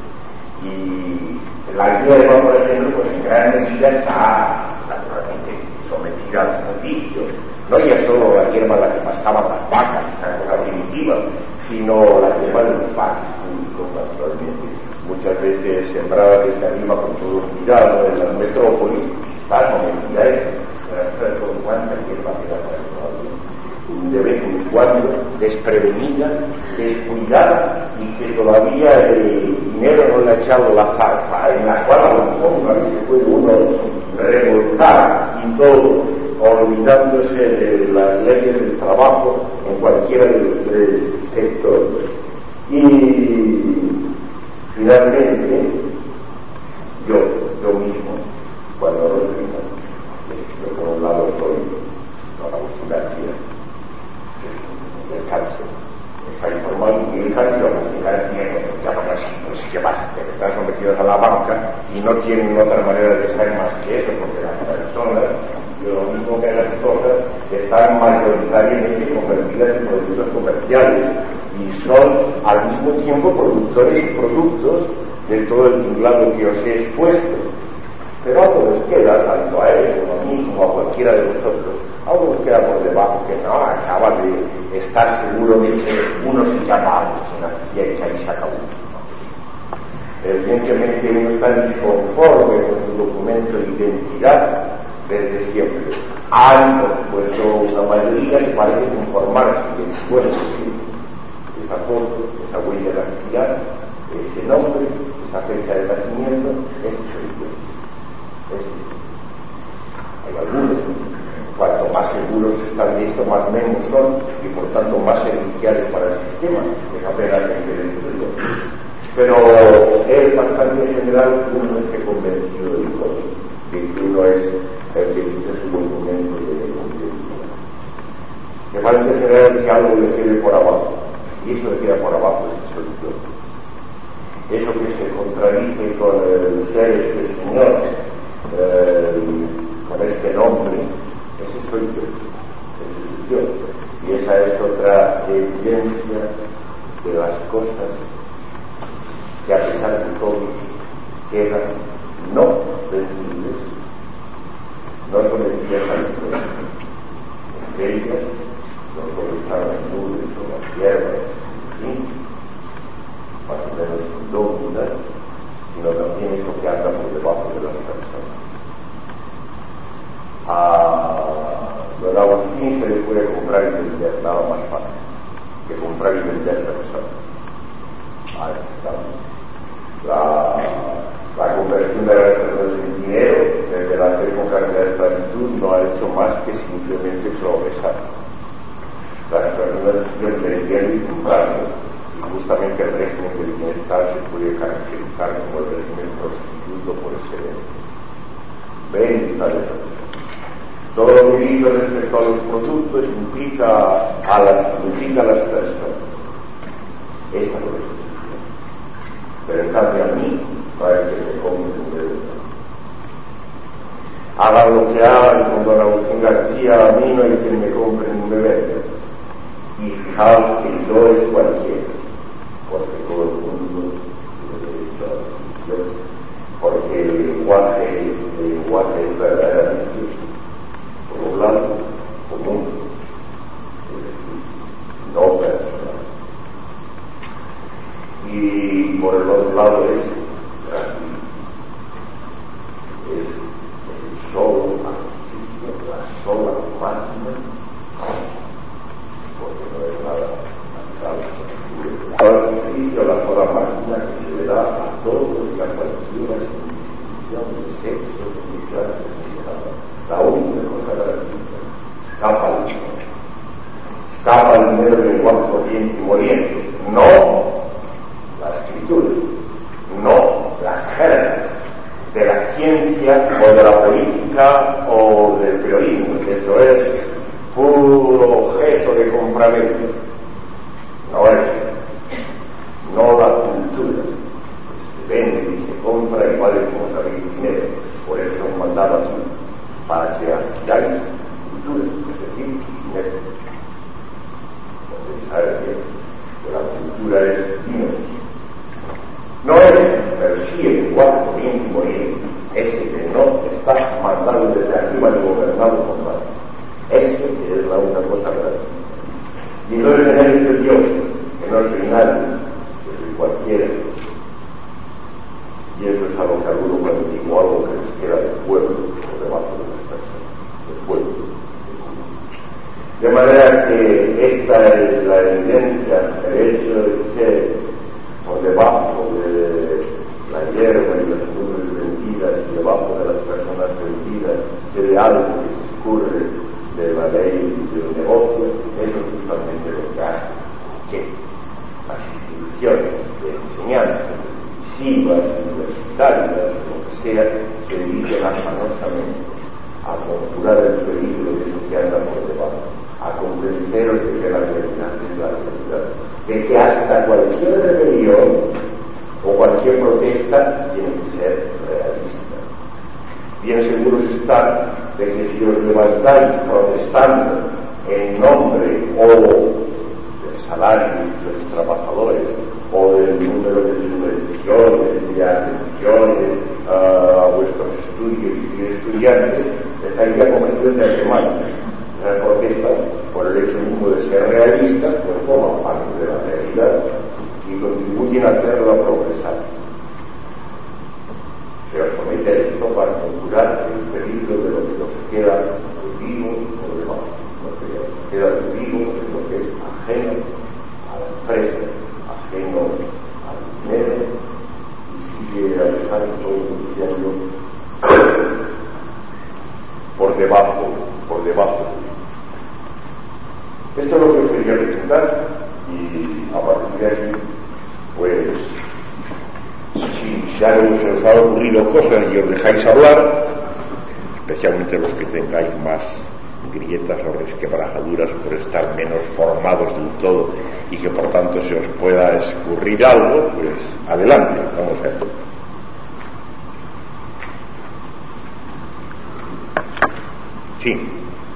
S2: Y la hierba, por ejemplo, pues en gran medida está naturalmente sometida al servicio. No ya solo la hierba la que pasaban las vacas, esa cosa primitiva, sino la hierba de los parques públicos, naturalmente. Muchas veces sembrada desde arriba con todo cuidado en las metrópolis, está sometida a eso. Pero con cuánta hierba queda por ahí todavía. De vez en cuando, desprevenida, descuidada, y que todavía el dinero no le ha echado la zarpa, en la cual a lo mejor se puede uno revoltar y todo, olvidándose de las leyes del trabajo en cualquiera de los tres sectores. Y finalmente, yo, yo mismo, cuando lo escribo, yo por un lado soy don Agustín García, el cáncer, está informado que el cáncer, Agustín García, cuando llaman así, pues ¿qué pasa? Que están sometidos a la banca y no tienen otra manera de ser más que eso, porque las personas, yo lo mismo que las cosas, están mayoritariamente convertidas en productos comerciales y son al mismo tiempo productores y productos de todo el tinglado que os he expuesto. Pero algo les queda, tanto a él como a mí como a cualquiera de vosotros, algo les queda por debajo que no acaba de estar seguro de que uno se llama Agustín García y se acabó. Evidentemente uno está disconforme con su documento de identidad desde siempre. Hay, por supuesto, una mayoría que parece conformarse que bueno, sí, esa foto, esa huella dactilar, ese nombre, esa fecha de nacimiento, es seguro. Hay algunos, cuanto más seguros están de esto, más menos son, y por tanto más serviciales para el sistema, que apenas hay que destruirlo. Pero él, bastante en general, uno es que convencido de todo, de que uno es el que dice su documento de identidad. Que parece en general que algo le quede por abajo, y eso le queda por abajo es solución. Eso que se contradice con el ser este señor, eh, con este nombre, ese soy yo, ese soy yo. Y esa es otra evidencia de las cosas que a pesar de todo quedan no vencibles, no sometidas al fuego. Entre ellas no solo están las nubes o las hierbas, en fin, más o menos indómitas, sino también eso que anda por debajo de las personas. A don Agustín se le puede comprar y vender, nada más fácil que comprar y vender personas. Ahí estamos. La, la conversión de las personas en dinero desde las épocas de la esclavitud no ha hecho más que simplemente progresar. Las personas siempre vendían y compraron, y justamente el régimen del bienestar se puede caracterizar como el régimen prostituto por excelencia. Venta de personas. Todo lo que digo respecto a los productos implica a las, implica a las personas. Esta es la pero en cambio a mí parece que se compre un dedo. Hagan lo que hagan con don Agustín García, a mí no hay quien me compre ni me venda. Y fijaos que yo es cualquiera, porque todo el mundo tiene derecho a la discusión, porque el lenguaje, el lenguaje es verdaderamente, por un lado, común, es decir, no personal. Y por el otro lado es gratuito, es el solo ejercicio, la sola máquina, porque no es nada natural, el ejercicio, la sola máquina que se le da a todos y a cualquiera sin distinción de sexo, de clase, de nada. La única cosa gratuita, escapa al dinero, escapa al dinero del lenguaje corriente y moliente, no la escritura, no las jergas de la ciencia o de la política o del periodismo, que eso es puro objeto de compraventa. No es, no la cultura, se vende y se compra y vale como salir dinero, por eso os mandaba aquí, para que adquiráis cultura, es decir, dinero. Porque sabes que la cultura es dinero. No es per sí el lenguaje corriente y moliente, ese que no está mandado desde arriba y gobernado por nadie. Ese que es la única cosa gratuita. Y no es tener este Dios, que no soy nadie, que soy cualquiera. Y eso es algo que alguno cuando digo algo que nos queda del pueblo, por debajo de las personas, del pueblo. De manera que esta es la evidencia, el hecho de ser por debajo de la hierba y las nubes vendidas y debajo de las personas vendidas se ve algo que se escurre de la ley del negocio. Eso es justamente lo que hace que las instituciones de enseñanza, televisivas, universitarias, lo que sea, se dediquen afanosamente a conjurar el peligro de eso que anda por debajo, a convenceros de que la realidad es la realidad, de que hasta cualquier rebelión o cualquier protesta tiene que ser realista. Bien seguros están de que si os levantáis protestando en nombre o del salario de los trabajadores o del número de subvenciones, de atenciones uh, a vuestros estudios y estudiantes, estáis ya cometidos de antemano. La protesta, por el hecho mismo de ser realistas, pues forman parte de la realidad y contribuyen a hacerlo a progresar. por debajo, por debajo. Esto es lo que os quería presentar, y a partir de aquí, pues, si se han, se os han ocurrido cosas y os dejáis hablar, especialmente los que tengáis más grietas o resquebrajaduras por estar menos formados del todo y que por tanto se os pueda escurrir algo, pues adelante, vamos a ver. Sí.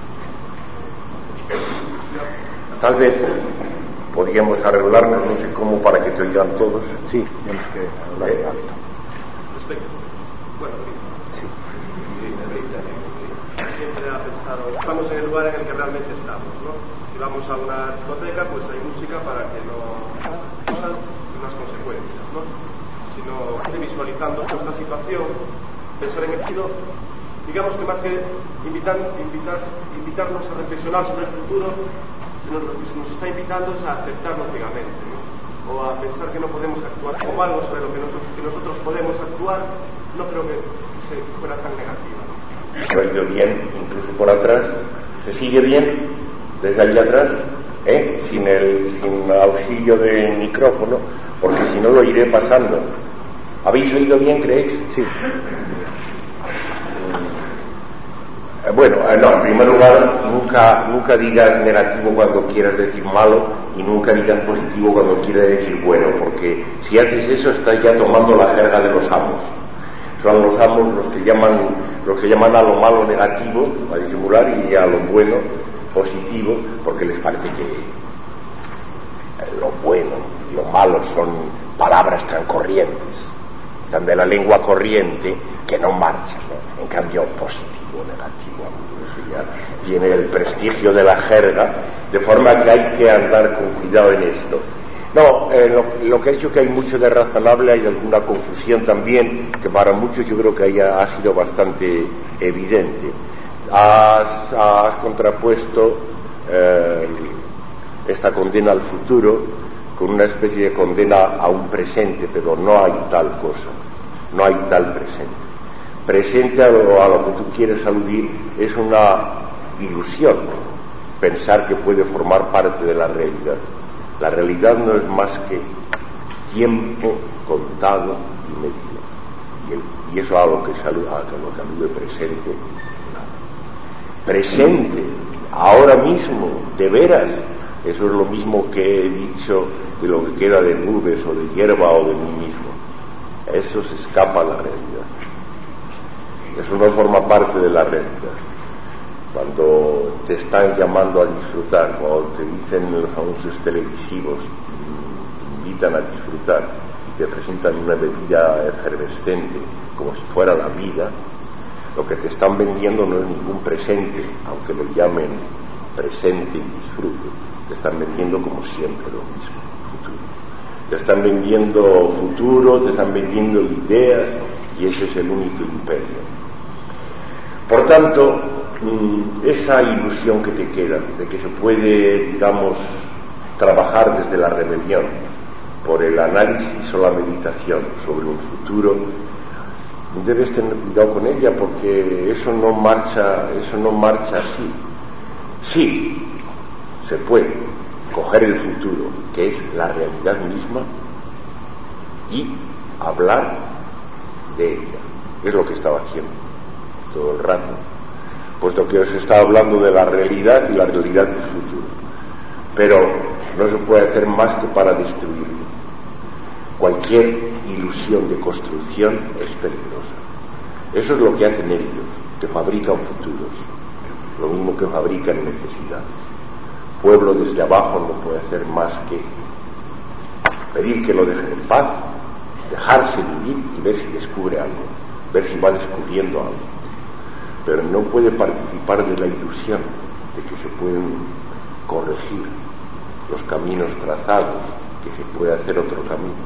S2: Tal vez podríamos arreglarnos, no sé cómo, para que te oigan todos.
S1: Sí, tenemos que hablar de hábito.
S3: Bueno, sí. Siempre ha pensado, estamos en el lugar en el que realmente estamos, ¿no? Si vamos a una discoteca, pues hay música para que no pasen unas consecuencias, ¿no? Sino visualizando esta situación, pensar en el giro, digamos que más que invitar, invitar, invitarnos a reflexionar sobre el futuro, Nos, lo que se nos está invitando es a aceptarlo ciegamente, ¿no? O a pensar que no podemos actuar como algo sobre lo que nosotros, que nosotros podemos actuar. No creo que se fuera tan negativa, ¿no?
S2: Se ha ido bien, incluso por atrás, se sigue bien desde allá atrás, ¿eh? sin el sin auxilio de micrófono, porque si no lo iré pasando. ¿Habéis oído bien, creéis?
S1: Sí.
S2: Bueno, no, en primer lugar, nunca, nunca digas negativo cuando quieras decir malo, y nunca digas positivo cuando quieras decir bueno, porque si haces eso estás ya tomando la jerga de los amos. Son los amos los que llaman, los que llaman a lo malo negativo, a disimular, y a lo bueno positivo, porque les parece que lo bueno y lo malo son palabras tan corrientes, tan de la lengua corriente, que no marchan, ¿no? En cambio, positivo, negativo, eso ya tiene el prestigio de la jerga, de forma que hay que andar con cuidado en esto. No, eh, lo, lo que ha hecho que hay mucho de razonable, hay alguna confusión también, que para muchos yo creo que haya, ha sido bastante evidente. Has, has contrapuesto eh, esta condena al futuro con una especie de condena a un presente, pero no hay tal cosa, no hay tal presente. Presente a lo, a lo que tú quieres aludir es una ilusión, pensar que puede formar parte de la realidad. La realidad no es más que tiempo contado y medido, y, el, y eso a lo que saluda, a lo que alude presente, presente, ahora mismo, de veras. Eso es lo mismo que he dicho de lo que queda de nubes o de hierba o de mí mismo. Eso se escapa a la realidad. Eso no forma parte de la realidad. Cuando te están llamando a disfrutar, cuando te dicen los anuncios televisivos, te invitan a disfrutar y te presentan una bebida efervescente como si fuera la vida, lo que te están vendiendo no es ningún presente, aunque lo llamen presente y disfrute. Te están vendiendo como siempre lo mismo, futuro. Te están vendiendo futuro, te están vendiendo ideas, y ese es el único imperio. Por tanto, esa ilusión que te queda de que se puede, digamos, trabajar desde la rebelión por el análisis o la meditación sobre un futuro, debes tener cuidado con ella, porque eso no marcha, eso no marcha así. Sí, se puede coger el futuro, que es la realidad misma, y hablar de ella. Es lo que estaba haciendo todo el rato, puesto que os está hablando de la realidad y la realidad del futuro, pero no se puede hacer más que para destruirlo. Cualquier ilusión de construcción es peligrosa. Eso es lo que hacen ellos, que fabrican futuros, lo mismo que fabrican necesidades. Pueblo desde abajo no puede hacer más que pedir que lo dejen en paz, dejarse vivir y ver si descubre algo, ver si va descubriendo algo. Pero no puede participar de la ilusión de que se pueden corregir los caminos trazados, que se puede hacer otro camino.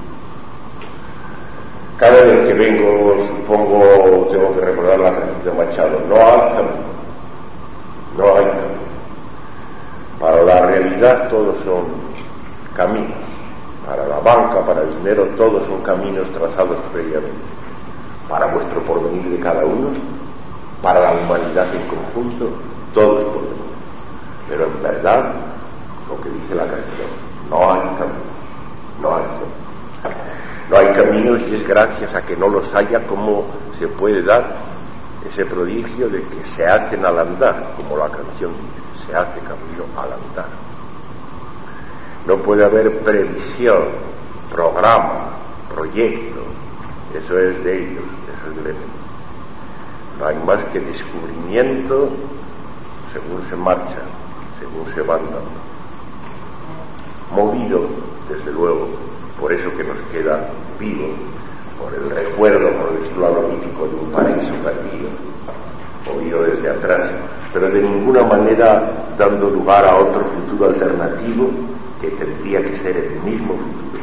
S2: Cada vez que vengo, supongo, tengo que recordar la canción de Machado: no hay camino, no hay camino. Para la realidad todos son caminos, para la banca, para el dinero, todos son caminos trazados previamente. Para vuestro porvenir de cada uno, para la humanidad en conjunto, todos podemos. Pero en verdad, lo que dice la canción, no hay caminos, no hay caminos. No hay caminos, y es gracias a que no los haya como se puede dar ese prodigio de que se hacen al andar, como la canción dice, se hace camino al andar. No puede haber previsión, programa, proyecto, eso es de ellos, eso es de ellos. No hay más que descubrimiento según se marcha, según se van dando. Movido, desde luego, por eso que nos queda vivo, por el recuerdo, por decirlo a lo mítico, de un paraíso perdido, movido desde atrás, pero de ninguna manera dando lugar a otro futuro alternativo que tendría que ser el mismo futuro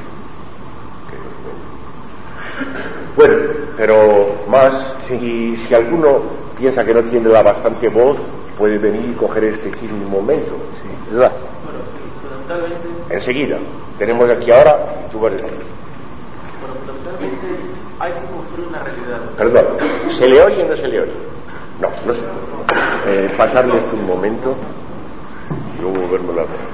S2: que nos ven. Bueno, pero más, si, si alguno piensa que no tiene la bastante voz, puede venir y coger este chisme un momento, ¿sí? ¿Verdad? Bueno, enseguida. Tenemos aquí ahora, tú vas a decir.
S4: Bueno, fundamentalmente hay que construir una realidad.
S2: Perdón, ¿se le oye o no se le oye? No, no sé. Eh, pasarle esto un momento y luego verme la voz.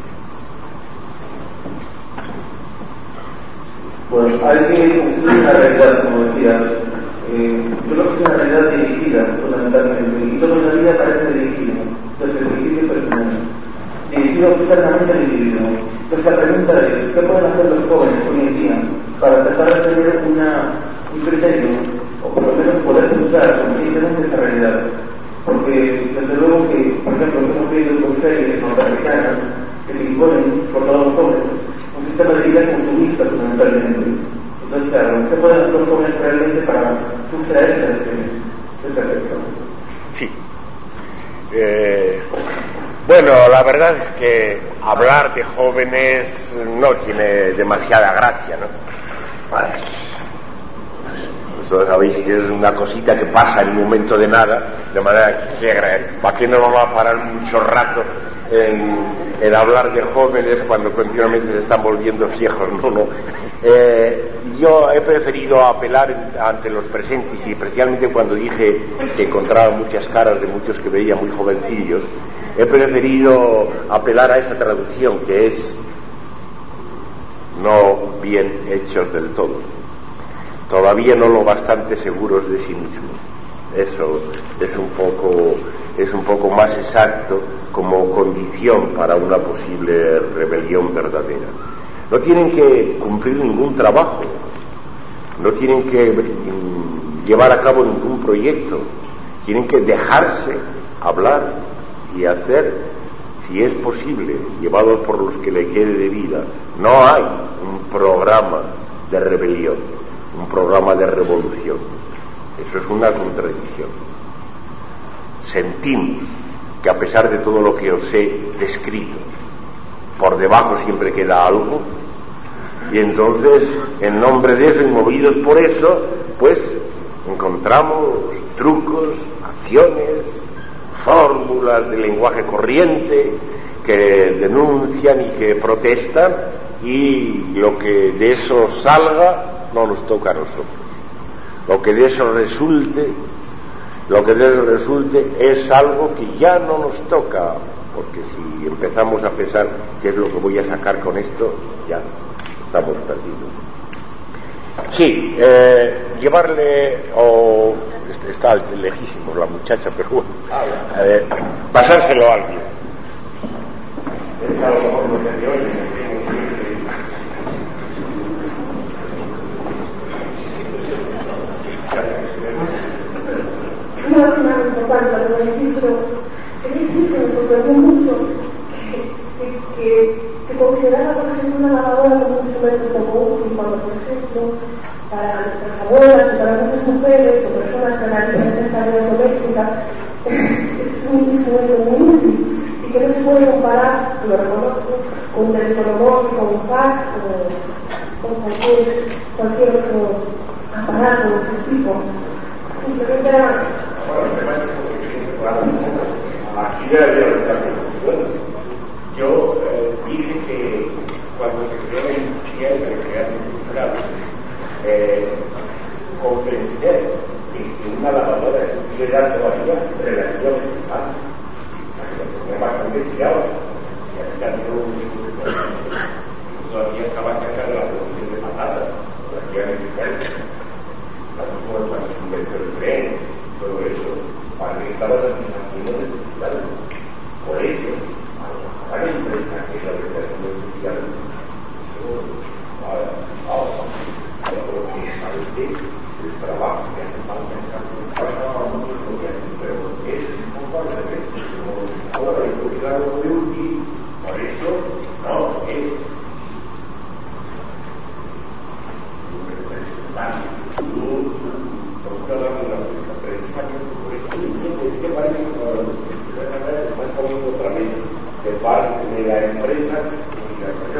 S5: Bueno, hay que construir una realidad, como decía. Eh, yo creo que es una realidad dirigida, fundamentalmente, y toda la vida parece dirigida, desde el equilibrio personal, dirigido externamente al individuo. Entonces la pregunta es, ¿qué pueden hacer los jóvenes hoy en día para empezar a tener una, un criterio, o por lo menos poder usar conscientemente esa realidad? Porque desde luego que, por ejemplo, hemos visto con series norteamericanas que se imponen por todos los jóvenes un sistema de vida consumista fundamentalmente. Entonces, claro, ¿qué pueden hacer los jóvenes realmente para sustraerse de este efecto?
S2: Sí. Eh, bueno, la verdad es que hablar de jóvenes no tiene demasiada gracia, ¿no? Vale. Vosotros sabéis que es una cosita que pasa en un momento de nada, de manera que, ¿para qué no vamos a parar mucho rato en, en hablar de jóvenes cuando continuamente se están volviendo viejos? No, no. Eh, yo he preferido apelar ante los presentes, y especialmente cuando dije que encontraba muchas caras de muchos que veía muy jovencillos, he preferido apelar a esa traducción que es no bien hechos del todo, todavía no lo bastante seguros de sí mismos. Eso es un poco es un poco más exacto como condición para una posible rebelión verdadera. No tienen que cumplir ningún trabajo, no tienen que llevar a cabo ningún proyecto, tienen que dejarse hablar y hacer, si es posible, llevados por los que le quede de vida. No hay un programa de rebelión, un programa de revolución. Eso es una contradicción. Sentimos que a pesar de todo lo que os he descrito, por debajo siempre queda algo, y entonces, en nombre de eso y movidos por eso, pues encontramos trucos, acciones, fórmulas de lenguaje corriente que denuncian y que protestan, y lo que de eso salga no nos toca a nosotros. Lo que de eso resulte, lo que de eso resulte es algo que ya no nos toca, porque si empezamos a pensar qué es lo que voy a sacar con esto, ya estamos perdidos. Sí, eh, llevarle, o oh, está lejísimo la muchacha, pero bueno, eh, pasárselo a alguien. Es a lo mejor lo que de hoy.
S6: No es nada importante, lo he dicho, he dicho, me sorprendió mucho que, que, que consideraba, por ejemplo, una lavadora como un instrumento como útil, cuando, por ejemplo, para nuestras abuelas y para muchas mujeres o personas que realizan esas tareas domésticas, es un instrumento muy útil y que no se puede comparar, lo reconozco, con un teléfono móvil, con un fax, con cualquier, cualquier otro aparato de ese tipo. Simplemente era...
S2: Aquí ya había un cambio. Bueno, yo eh, dije que cuando se creó la industria y la creación cultural, eh, comprender que una lavadora estuviera dando todavía relativamente fácil. Es bastante tirado. Y aquí también todavía estaba cerca de la producción de patatas, todavía en el mercado. Las cosas se inventó el tren, todo eso, para que estaba haciendo necesidades. Por ello, a las empresas que es la recreación de necesidades, eso, ahora, ahora, lo que salte el trabajo que hace falta en cambio, para muchos lo que hacen, pero es un poco al revés. Ahora hay que cuidar lo de útil, por eso, no, es un representante. Tú, por cada una de estas precisamente por eso, es que parece que se está poniendo otra vez de parte de la empresa y la empresa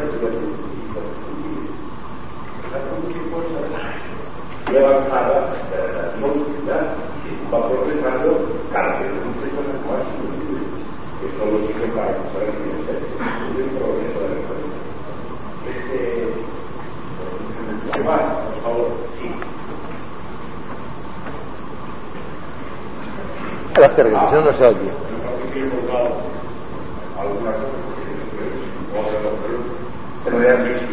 S2: muy avanzada de la relación y va progresando cada vez muchas cosas más que solo sirve para pasar el bienestar. Es un progreso de la empresa. Este, ¿qué más? Por favor, sí.
S1: La televisión no se oye.
S2: Alguna cosa
S5: se lo voy a decir.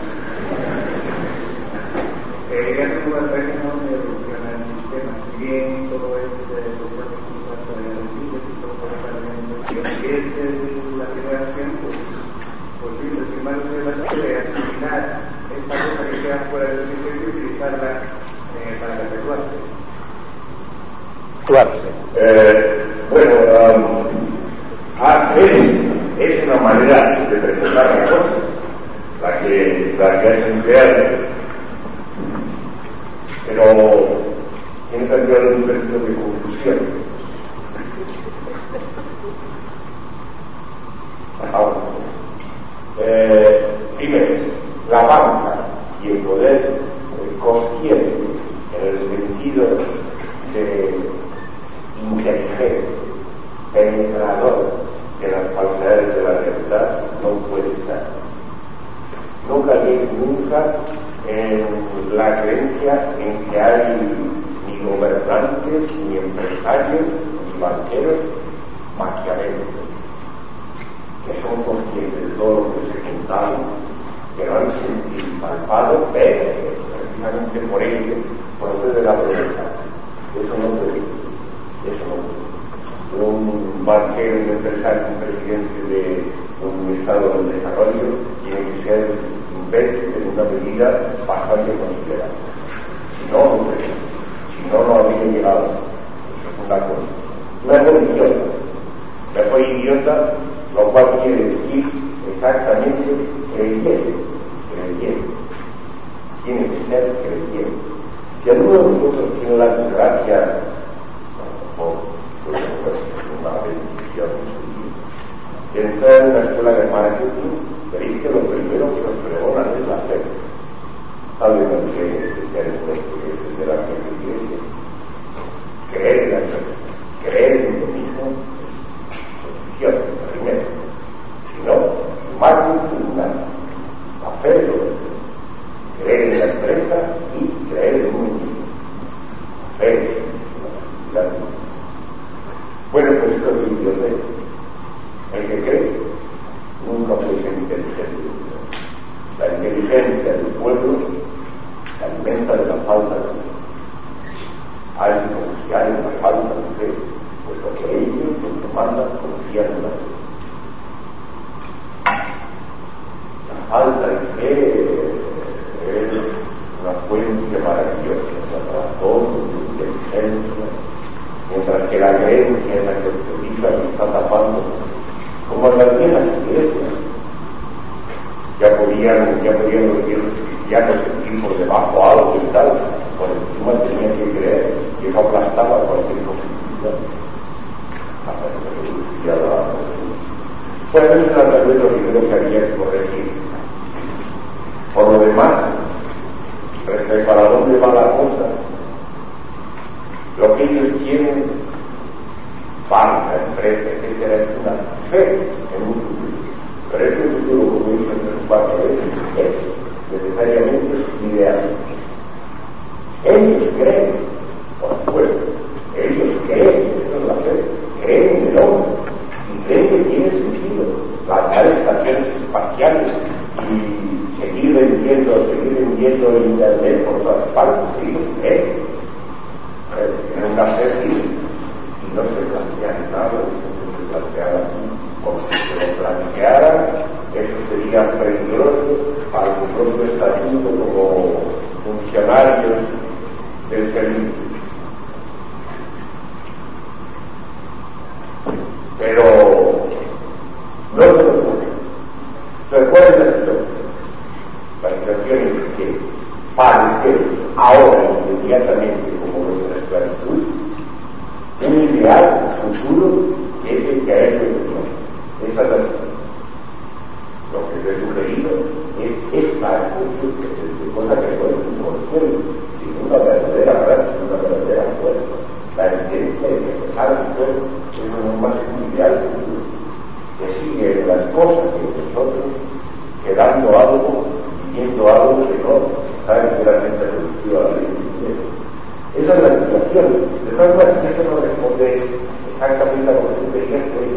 S5: Eh, es una especie de evolución en el sistema. Si bien todo es de evolución de los líderes y todo por esta organización, que es la generación, pues, pues sí, los primeros de la de asimilar esta cosa que queda fuera del sistema y utilizarla eh, para efectuarse.
S1: Actuarse.
S2: Eh, bueno, um, ah, es, es una manera de presentar la cosa, la que, la que has empleado, pero tiene que cambiar un término de conclusión. Ahora, eh, primero, la banca y el poder eh, consciente en el sentido de inteligente, penetrador de las falsedades de la realidad, no puede estar. No cae nunca en la creencia en que hay ni gobernantes, ni empresarios, ni banqueros maquiavélicos, que son conscientes de todo lo que se contaban, que lo han sentido y palpado, pero precisamente por ello procede la pobreza. Eso no puede. Eso no. Un banquero, un empresario, un presidente de un estado de desarrollo tiene que ser imbécil en una medida bastante considerable. Si no, no creo. Si no, no habría llegado. Eso es una cosa. Mejor idiota. Mejor idiota, lo cual quiere decir exactamente creyente. Creyente. Tiene que ser creyente. Si alguno de nosotros tiene la desgracia, o pues, una bendición de entrar en una escuela de marketing, veréis que lo primero que os pregonan es la fe. Tal vez no quieren especial en esto que es de la fe que quiere. Creer en la fe, creer en lo mismo, posición, primero. Si no, marketing, nada. La fe es lo que creer en la empresa y creer en uno mismo. La fe es la vida. Bueno, pues esto es idiotez. El que cree nunca puede ser inteligente. La inteligencia del pueblo se alimenta de la falta de fe. Hay que confiar en la falta de fe, puesto que ellos, los que mandan, confían en la fe. La falta de fe es una fuente maravillosa, la razón, la inteligencia, mientras que la creencia es la que utiliza y está tapando, como en las viejas iglesias. Ya podían, ya podían los viejos cristianos sentir por debajo algo y tal, por encima tenían que creer, y eso aplastaba cualquier posibilidad. Hasta que se reducía la Jesús. Pues eso es tal vez lo primero que había que corregir. Por lo demás, respecto a dónde va la cosa, lo que ellos quieren, banca, empresa, etcétera, es una fe en un futuro. Pero ese futuro, como he dicho en tres cuatro veces, es necesariamente ideal. Ellos creen, por supuesto, ellos creen en plantean nada, se planteara como si se lo planteara, eso sería peligroso para el propio estatuto como funcionarios del servicio. Pero no se lo ocurre. Entonces, ¿cuál es la situación? La situación es que parece ahora inmediatamente como nuestra esclavitud un ideal futuro que es el que ha hecho el Señor. Esa es la situación. Lo que se ha sugerido es esta cosa que fue un consuelo, sin una verdadera práctica, una verdadera fuerza. La evidencia de que empezar a hacer es lo más un ideal futuro que sigue las cosas que nosotros quedando algo, viviendo algo que no está enteramente reducido a la ley del dinero. Esa es la situación. De todas maneras, esto no responde exactamente a lo que se veía que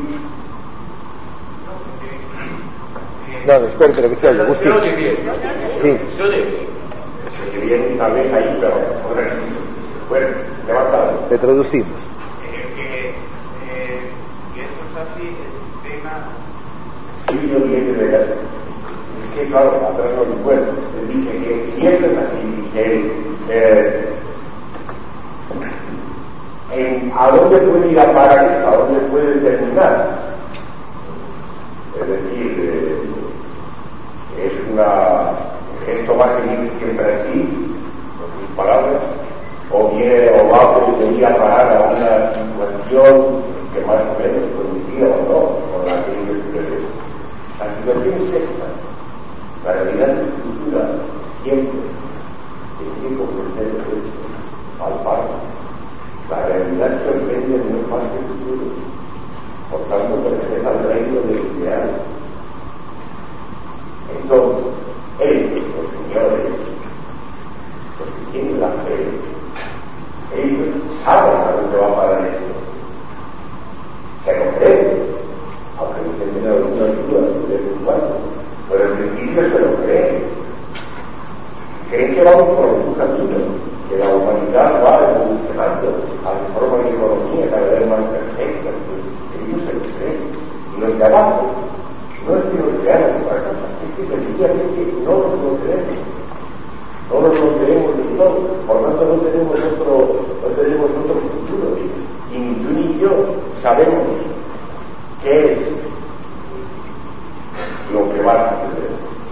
S1: No, espera, pero que se oye, Agustín.
S3: Se oye bien.
S1: Sí.
S3: Se oye bien.
S2: se oye bien tal vez ahí, pero bueno, levantado.
S1: Te traducimos.
S7: Eh, que, eh, que eso es así, el tema.
S2: Sí, yo dije de la... Es que, claro, atrás no lo puedo. Él dice que siempre es así, que eh, en, ¿a dónde puede ir a parar esto? ¿A dónde puede terminar? Es decir, eh, es una... esto va a seguir siempre así, con sus palabras, o viene o va a venir a parar a una situación que más o menos coincida o no con la que ellos creen. La situación es esta. La realidad de la cultura siempre tiene que comprender esto, palpar. La realidad sorprende no es más que el futuro. Por tanto, pertenece al reino del ideal. Entonces, ellos, los señores, los que tienen la fe, ellos saben a dónde va a parar esto. Se lo creen, aunque no tengan alguna ayuda de vez en cuando, pero en principio se lo creen. Creen que vamos por un camino, que la humanidad va evolucionando a la forma de economía cada vez más perfecta. Ellos se lo creen. Y los de abajo, no es que los crean otra cosa, es que sencillamente no nos lo creemos. No nos lo creemos del todo, por lo tanto no tenemos otro, no tenemos otro futuro. Y ni tú ni yo sabemos qué es lo que va a suceder.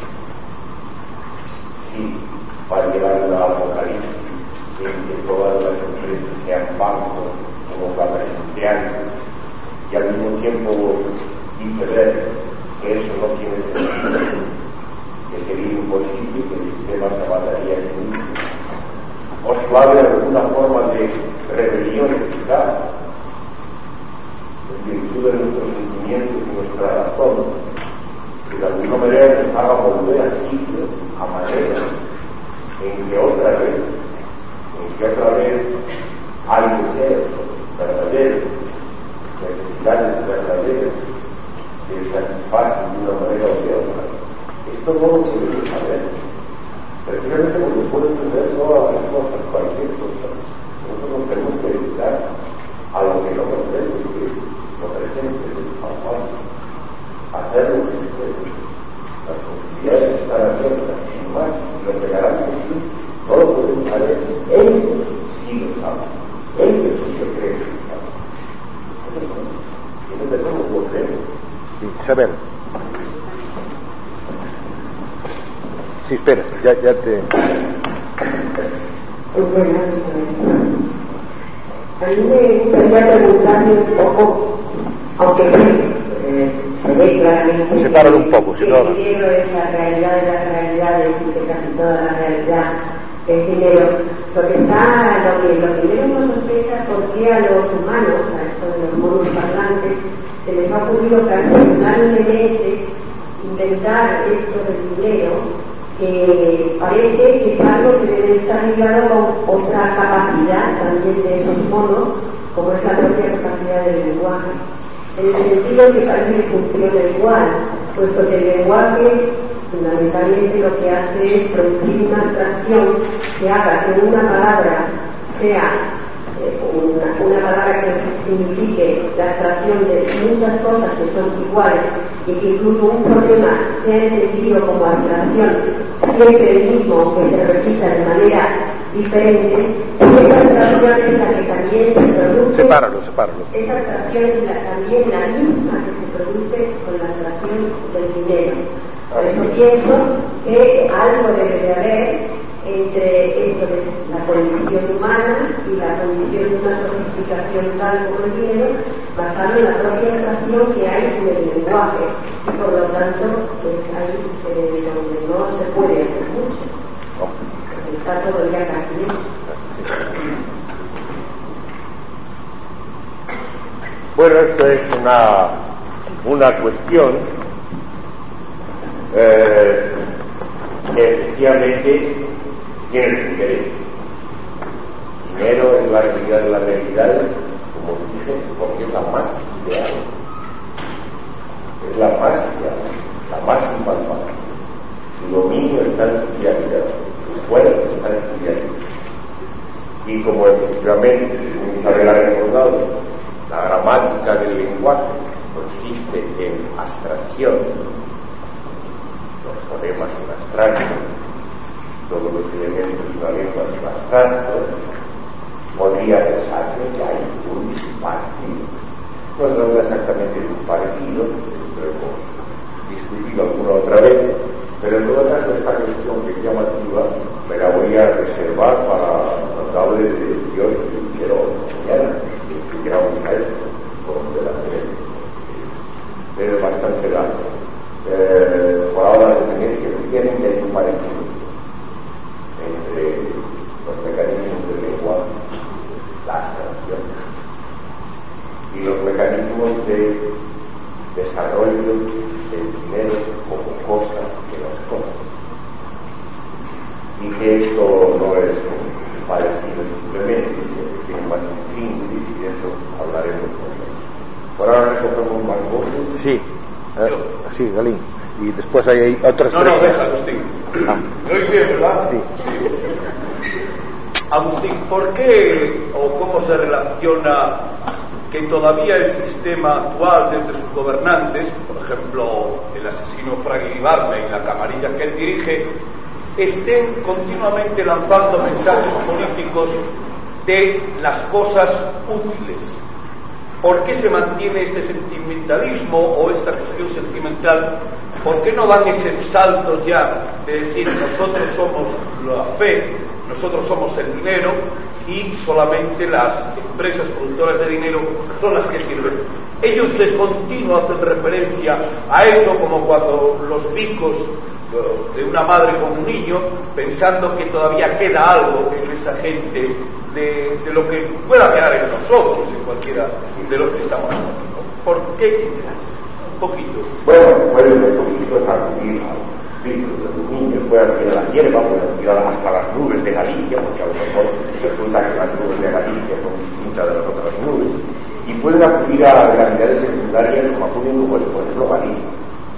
S2: Sí, va a llegar una apocalipsis en que todas las empresas sean bancos como presenciantes y al mismo tiempo dice ver que eso no tiene sentido, que sería imposible que el sistema se avanzaría en sí mismo. Os va a haber alguna forma de rebelión eficaz en virtud de nuestros sentimientos y nuestra razón, que de alguna manera nos haga volver al sitio, a manera en que otra vez, en que otra vez hay deseos verdaderos, necesidades verdaderas, que satisfacen de una manera o de otra. Esto no lo podemos saber. Precisamente porque puede entender todas las cosas, cualquier cosa. Nosotros tenemos que dedicar a lo que no comprende, que lo presente, al cual hacer lo que se puede. Las posibilidades están abiertas, sin más, lo que garante sí, no lo podemos saber. Ellos sí lo saben. Ellos sí se creen que lo saben. Entonces no lo creemos.
S1: Isabel. Sí, espera, ya, ya te...
S6: A mí me gustaría preguntarle un poco, aunque eh, se ve claramente...
S1: Sepáralo un poco, si no...
S6: El dinero es la realidad de las realidades y que casi toda la realidad es dinero. Lo que está, lo que, lo que primero nos sorprende por qué a los humanos, a estos de los monos parlantes, se les ha ocurrido casi unánimemente intentar esto del dinero, que parece que es algo que debe estar ligado con otra capacidad también de esos monos, como es la propia capacidad del lenguaje. En el sentido que parece que funciona igual, puesto que el lenguaje fundamentalmente lo que hace es producir una abstracción que haga que una palabra sea eh, una, una palabra que signifique la abstracción de muchas cosas que son iguales y que incluso un problema sea entendido como abstracción siempre el mismo, aunque se repita de manera diferente, esa abstracción es la que también se produce.
S1: Sepáralo, sepáralo.
S6: Esa abstracción es la, también la misma que se produce con la abstracción del dinero. Por eso pienso que algo debe de haber entre esto de la condición humana y la condición de una sofisticación tal como el dinero, basado en la propia atracción que hay en el lenguaje, y por lo tanto pues hay eh, donde no se puede hacer mucho, está todo ya casi hecho.
S2: Bueno, esto es una una cuestión eh, que efectivamente tiene su interés. Dinero es la realidad de las realidades, como dije, porque es la más ideal. Es la más ideal, la más impalpable. Su dominio está en su realidad, su fuerza está en su realidad. Y como efectivamente, según Isabel ha recordado, la gramática del lenguaje consiste en abstracción, los fonemas son abstractos, todos los elementos de una lengua son abstractos, podría pensarse que hay un partido. No se habla exactamente de un partido, lo hemos discutido alguna otra vez, pero en todo caso esta cuestión que es llamativa me la voy a reservar para cuando hable de Dios que quiero mañana, que estudiamos a esto, con de la fe. Es bastante largo. Eh, por ahora tener que efectivamente hay un parecido entre los mecanismos del lenguaje, la abstracción, y los mecanismos de desarrollo del dinero como cosa de las cosas. Y que esto no es un parecido simplemente, sino que tiene más un fin, y de eso hablaremos con él. Por ahora recogemos más voces. Sí, eh, sí, Galín. Y después hay, hay otras
S8: no,
S2: tres.
S8: No, no, deja, Agustín.
S2: Ah.
S8: ¿Me oís bien, verdad?
S2: Sí.
S8: sí. Agustín, ¿por qué o cómo se relaciona que todavía el sistema actual de entre sus gobernantes, por ejemplo, el asesino Frank Ibarra y la camarilla que él dirige, estén continuamente lanzando mensajes políticos de las cosas útiles? ¿Por qué se mantiene este sentimentalismo o esta cuestión sentimental? ¿Por qué no dan ese salto ya de decir nosotros somos la fe, nosotros somos el dinero y solamente las empresas productoras de dinero son las que sirven? Ellos de continuo hacen referencia a eso, como cuando los ricos de una madre con un niño, pensando que todavía queda algo en esa gente de, de lo que pueda quedar en nosotros, en cualquiera de los que estamos aquí. ¿Por qué? Un poquito.
S2: Bueno, pueden un poquito sacudir a los ricos de los niños, pueden tirar la hierba, pueden tirar hasta las nubes de Galicia, porque a lo mejor resulta que las nubes de Galicia son distintas de las otras nubes, y pueden acudir a realidades secundarias como acuden como por ejemplo Galicia,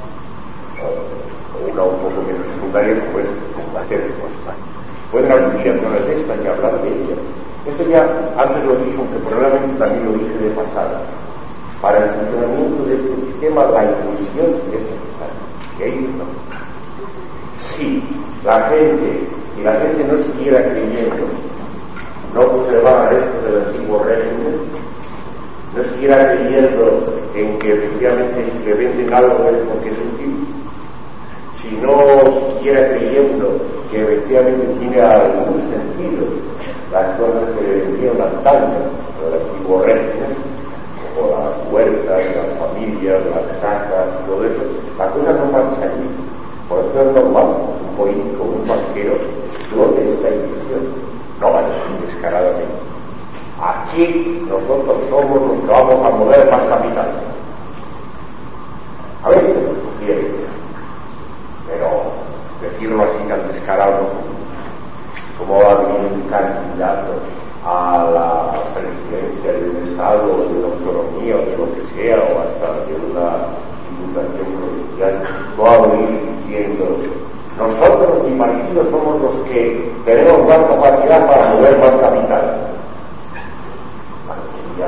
S2: o una un poco menos secundaria como es Inglaterra. Pueden acudir a zonas de estas y hablar de ellas. Esto ya antes lo dije, aunque probablemente también lo dije de pasada. Para el funcionamiento de este sistema, la inclusión es necesaria. Y ahí no. Si la gente, si la gente no siguiera creyendo, no conservara esto del antiguo régimen, no siguiera creyendo en que efectivamente si le venden algo es porque es útil, si no siguiera creyendo que efectivamente tiene algún sentido las cosas que le vendieron antaño del antiguo régimen, como las huertas, las familias, las casas, todo eso, la cosa no pasa allí. Por eso es normal, un político, un banquero, explote esta ilusión, no va a decir descaradamente. Aquí nosotros somos los que vamos a mover más capital. A veces lo sugiere, pero decirlo así tan descarado como va a venir un candidato a la presidencia de un estado o de una autonomía o de lo que sea, o hasta de una diputación provincial, no va a venir diciendo nosotros, mi partido, somos los que tenemos más capacidad para mover más capital. Ya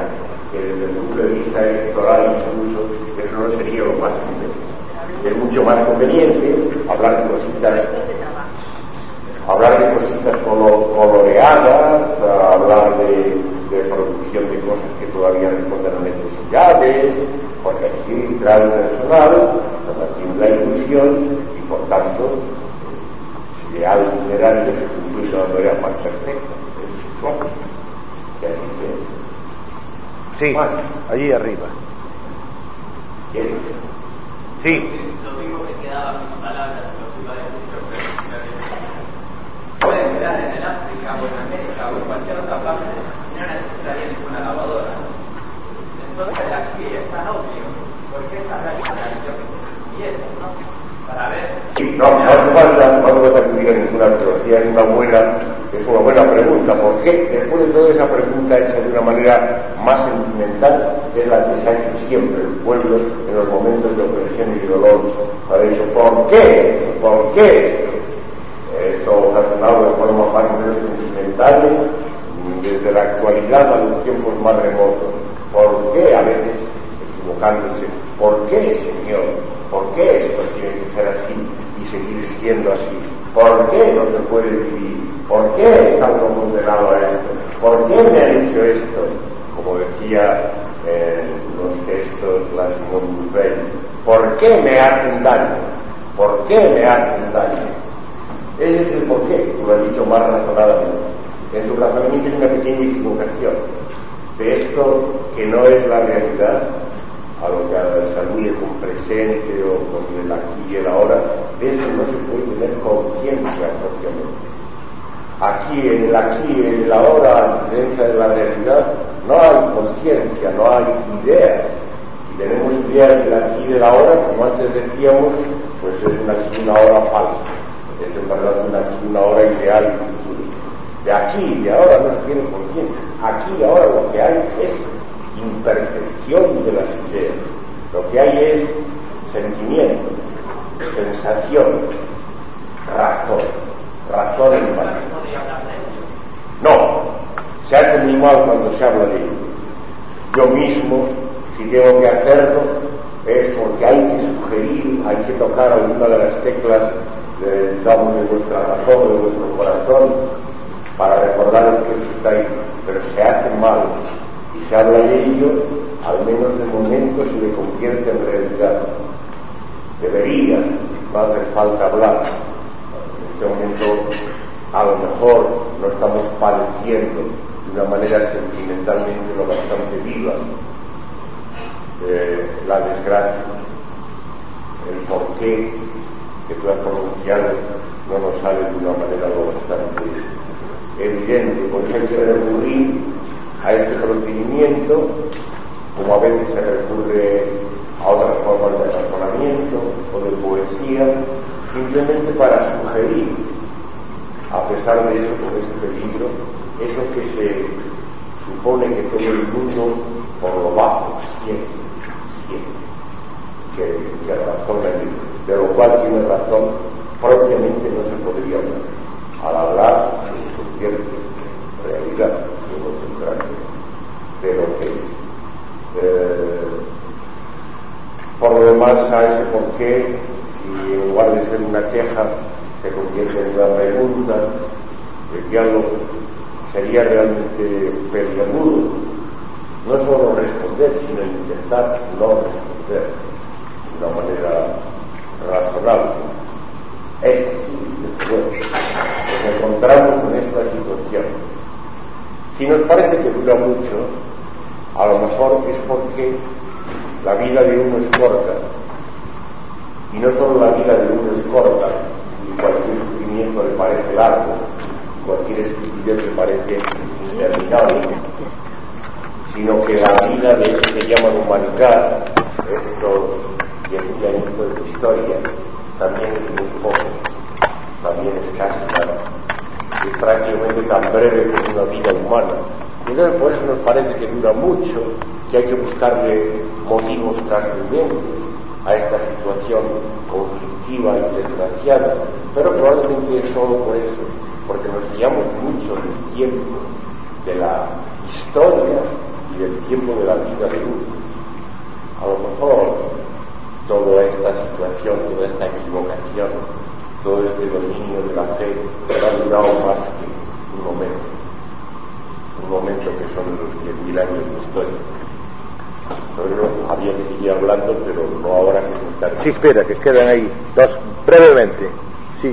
S2: punto de vista electoral incluso, eso no sería lo más conveniente. Es mucho más conveniente hablar de cositas, hablar de cositas colo, coloreadas, hablar de, de producción de cosas que todavía responden a necesidades, porque así trae el personal, tiene la ilusión y por tanto el ideal general se cumple de una manera más perfecta. Es bueno, que así sea.
S1: Sí, más, allí arriba.
S2: ¿Quién?
S1: Sí.
S7: Lo mismo que quedaba mis palabras, lo que iba a decir, pero pueden quedar en el África o en América o en cualquier otra parte, no necesitaría ninguna lavadora. Entonces aquí es tan obvio, porque esa realidad yo y eso, ¿no? Para ver.
S2: Sí, no, no hace falta, no hace falta que diga ninguna arqueología, es una buena, es una buena pregunta. ¿Por qué? Después de toda esa pregunta hecha de una manera más sentimental, es la que se ha hecho siempre el pueblo en los momentos de opresión y dolor. Ha dicho, ¿por qué esto? ¿Por qué esto? Esto ha sonado de forma más o menos sentimentales desde la actualidad a los tiempos más remotos. ¿Por qué? A veces equivocándose. ¿Por qué, Señor? ¿Por qué esto tiene que ser así y seguir siendo así? ¿Por qué no se puede vivir? ¿Por qué estamos condenados a esto? ¿Por qué me han hecho esto? Como decía eh, los textos, las Montbell, ¿por qué me hacen daño? ¿Por qué me hacen daño? Ese es el por qué, tú lo has dicho más razonadamente. En tu razonamiento es una pequeña equivocación de esto que no es la realidad, a lo que se alude con presente o con el aquí y el ahora, de eso no se puede tener conciencia propiamente. Aquí, en el aquí y en el ahora, a diferencia de la realidad, no hay conciencia, no hay ideas. Y tenemos ideas del aquí y del ahora, como antes decíamos, pues es una aquí y una hora falsa. Es en verdad una aquí y una hora ideal y futura. De aquí y de ahora no se tiene conciencia. Aquí y ahora lo que hay es imperfección de las ideas. Lo que hay es sentimiento, sensación, razón, razón en mano. No, se hace muy mal cuando se habla de ello. Yo mismo, si tengo que hacerlo, es porque hay que sugerir, hay que tocar alguna de las teclas de, digamos, de vuestra razón, de vuestro corazón, para recordaros que eso está ahí. Pero se hace mal y se habla de ello, al menos de momento se le convierte en realidad. Debería, no hace falta hablar. En este momento, a lo mejor no estamos padeciendo de una manera sentimentalmente lo bastante viva eh, la desgracia. El porqué que tú has pronunciado no nos sale de una manera lo bastante evidente, porque hay que recurrir a este procedimiento, como a veces se recurre a otras formas de razonamiento o de poesía, simplemente para sugerir, a pesar de eso, con ese peligro, eso que se supone que todo el mundo por lo bajo siente, siente, que, que razona, de lo cual tiene razón, propiamente no se podría hablar. Al hablar se convierte en realidad, de lo contrario, de lo que es. Eh, por lo demás, a ese porqué, y en lugar de ser una queja, se convierte en una pregunta, el diálogo sería realmente peliagudo, no solo responder, sino intentar no responder de una manera razonable. Es así, desde luego, nos encontramos en esta situación. Si nos parece que dura mucho, a lo mejor es porque la vida de uno es corta, y no solo la vida de uno es corta, y cualquier sufrimiento le parece largo, cualquier estupidez le parece interminable, sino que la vida de eso que llaman humanidad, esto y el pianito de la historia, también es muy poco, también es casi nada, es prácticamente tan breve como una vida humana. Y entonces por eso nos parece que dura mucho, que hay que buscarle motivos trascendentes a esta situación conflictiva y desgraciada, pero probablemente es solo por eso, porque nos guiamos mucho del tiempo de la historia y del tiempo de la vida de uno. Pero había que seguir hablando, pero no ahora que se están...
S1: Sí, espera, que quedan ahí dos, brevemente. Sí.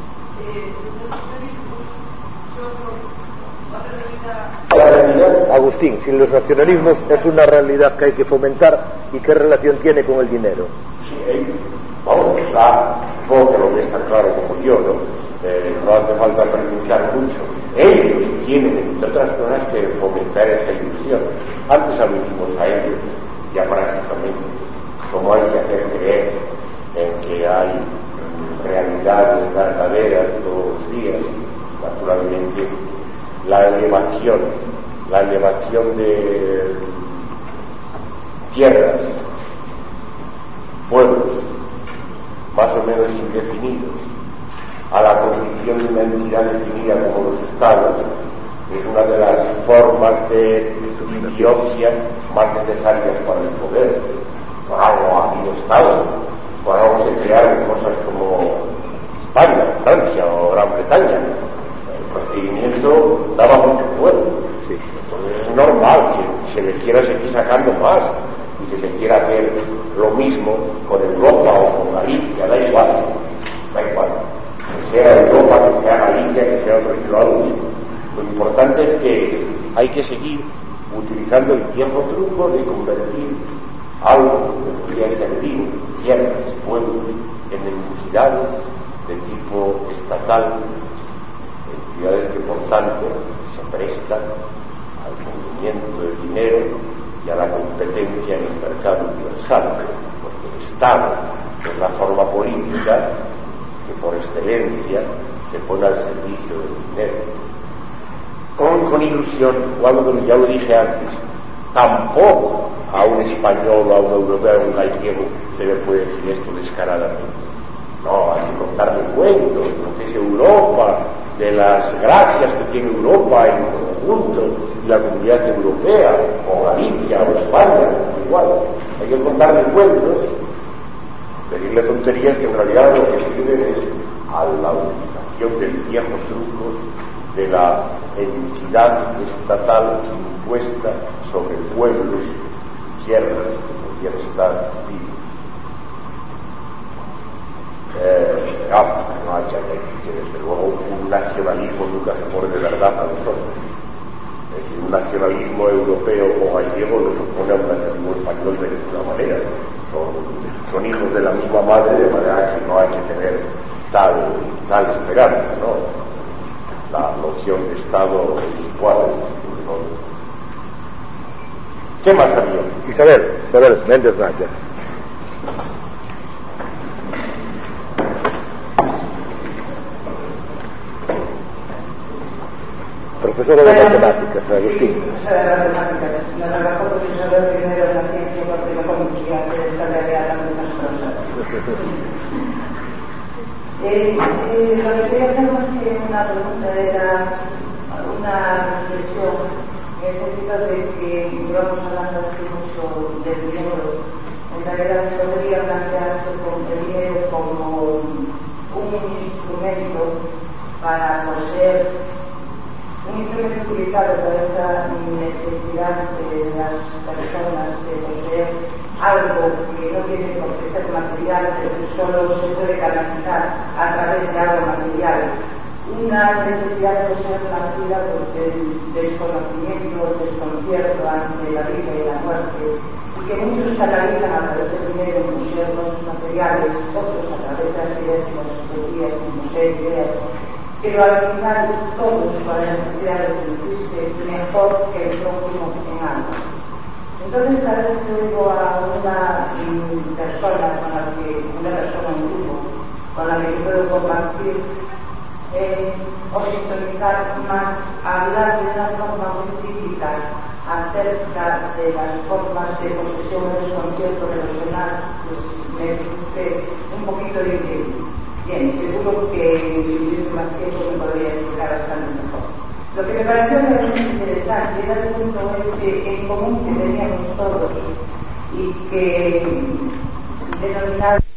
S1: La realidad, Agustín, si los nacionalismos es una realidad que hay que fomentar, ¿y qué relación tiene con el dinero?
S2: Sí, eh, vamos, está, supongo que lo que está claro como yo, ¿no? Eh, no hace falta pronunciar mucho. Ellos tienen, entre otras cosas, que fomentar esa ilusión. Antes aludimos a ellos, ya prácticamente, como hay que hacer creer en que hay realidades verdaderas todos los días, naturalmente, la elevación, la elevación de tierras, pueblos, más o menos indefinidos, a la condición de una entidad definida como los estados, es una de las formas de biopsia más necesarias para el poder. Por algo ha habido estados, por algo se crearon cosas como España, Francia o Gran Bretaña. El procedimiento daba mucho fuego. Sí. Entonces es normal que se le quiera seguir sacando más y que se quiera hacer lo mismo con Europa o con Galicia, da igual, da igual. Que sea Europa, que sea Galicia, que sea otro lado. Lo importante es que hay que seguir utilizando el viejo truco de convertir algo que podría servir tierras, pueblos, en entidades de tipo estatal, entidades que por tanto se prestan al movimiento del dinero y a la competencia en el mercado universal, porque el Estado es la forma política que por excelencia se pone al servicio del dinero. Con, con ilusión, cuando ya lo dije antes, tampoco a un español o a un europeo o a un gallego se le puede decir esto descaradamente. No, hay que contarle cuentos, entonces Europa, de las gracias que tiene Europa en conjunto, y la comunidad europea, o Galicia, o España, igual, hay que contarle cuentos, decirle tonterías que en realidad lo que sirven es a la utilización del viejo truco de la entidad estatal impuesta sobre pueblos y tierras que podían estar vivos. Eh, no, no hay que desde luego un nacionalismo nunca se pone de verdad a nosotros. Es decir, un nacionalismo europeo o gallego no se opone a un nacionalismo español de ninguna manera. Son, son hijos de la misma madre, de manera que no hay que tener tal, tal esperanza, ¿no? La noción de Estado es igual. ¿No? ¿Qué más había?
S1: Isabel, Isabel Méndez Raya. Profesora de matemáticas, Agustín.
S9: Sí, profesora de matemáticas. La trabajó profesora primero en la ciencia porque no conocía que esta realidad tan desastrosa. Eh, eh, lo que quería hacer más que una pregunta era una reflexión en el sentido de que llevamos hablando aquí mucho del dinero. En realidad se podría plantearse con el dinero como un instrumento para poseer, un instrumento utilizado por esa necesidad de las personas de poseer algo que no tiene por qué ser material, pero que solo se puede canalizar a través de algo material. Una necesidad de poseer la vida porque el desconocimiento, el desconcierto ante la vida y la muerte, y que muchos canalizan a través del dinero en museos materiales, otros a través de las ideas y las utopías, como seis ideas, pero al final todos para la necesidad de sentirse mejor que el prójimo en algo. Entonces, cada vez que oigo a una persona con la que, una persona, un grupo, con la que puedo compartir eh, o sintonizar más, hablar de una forma muy crítica acerca de las formas de posesión o desconcierto de los demás, pues me produce un poquito de inquietud. Bien, seguro que si hubiese más tiempo me podría explicar bastante mejor. Lo que me pareció realmente interesante era el punto ese en común que teníamos todos y que denominaba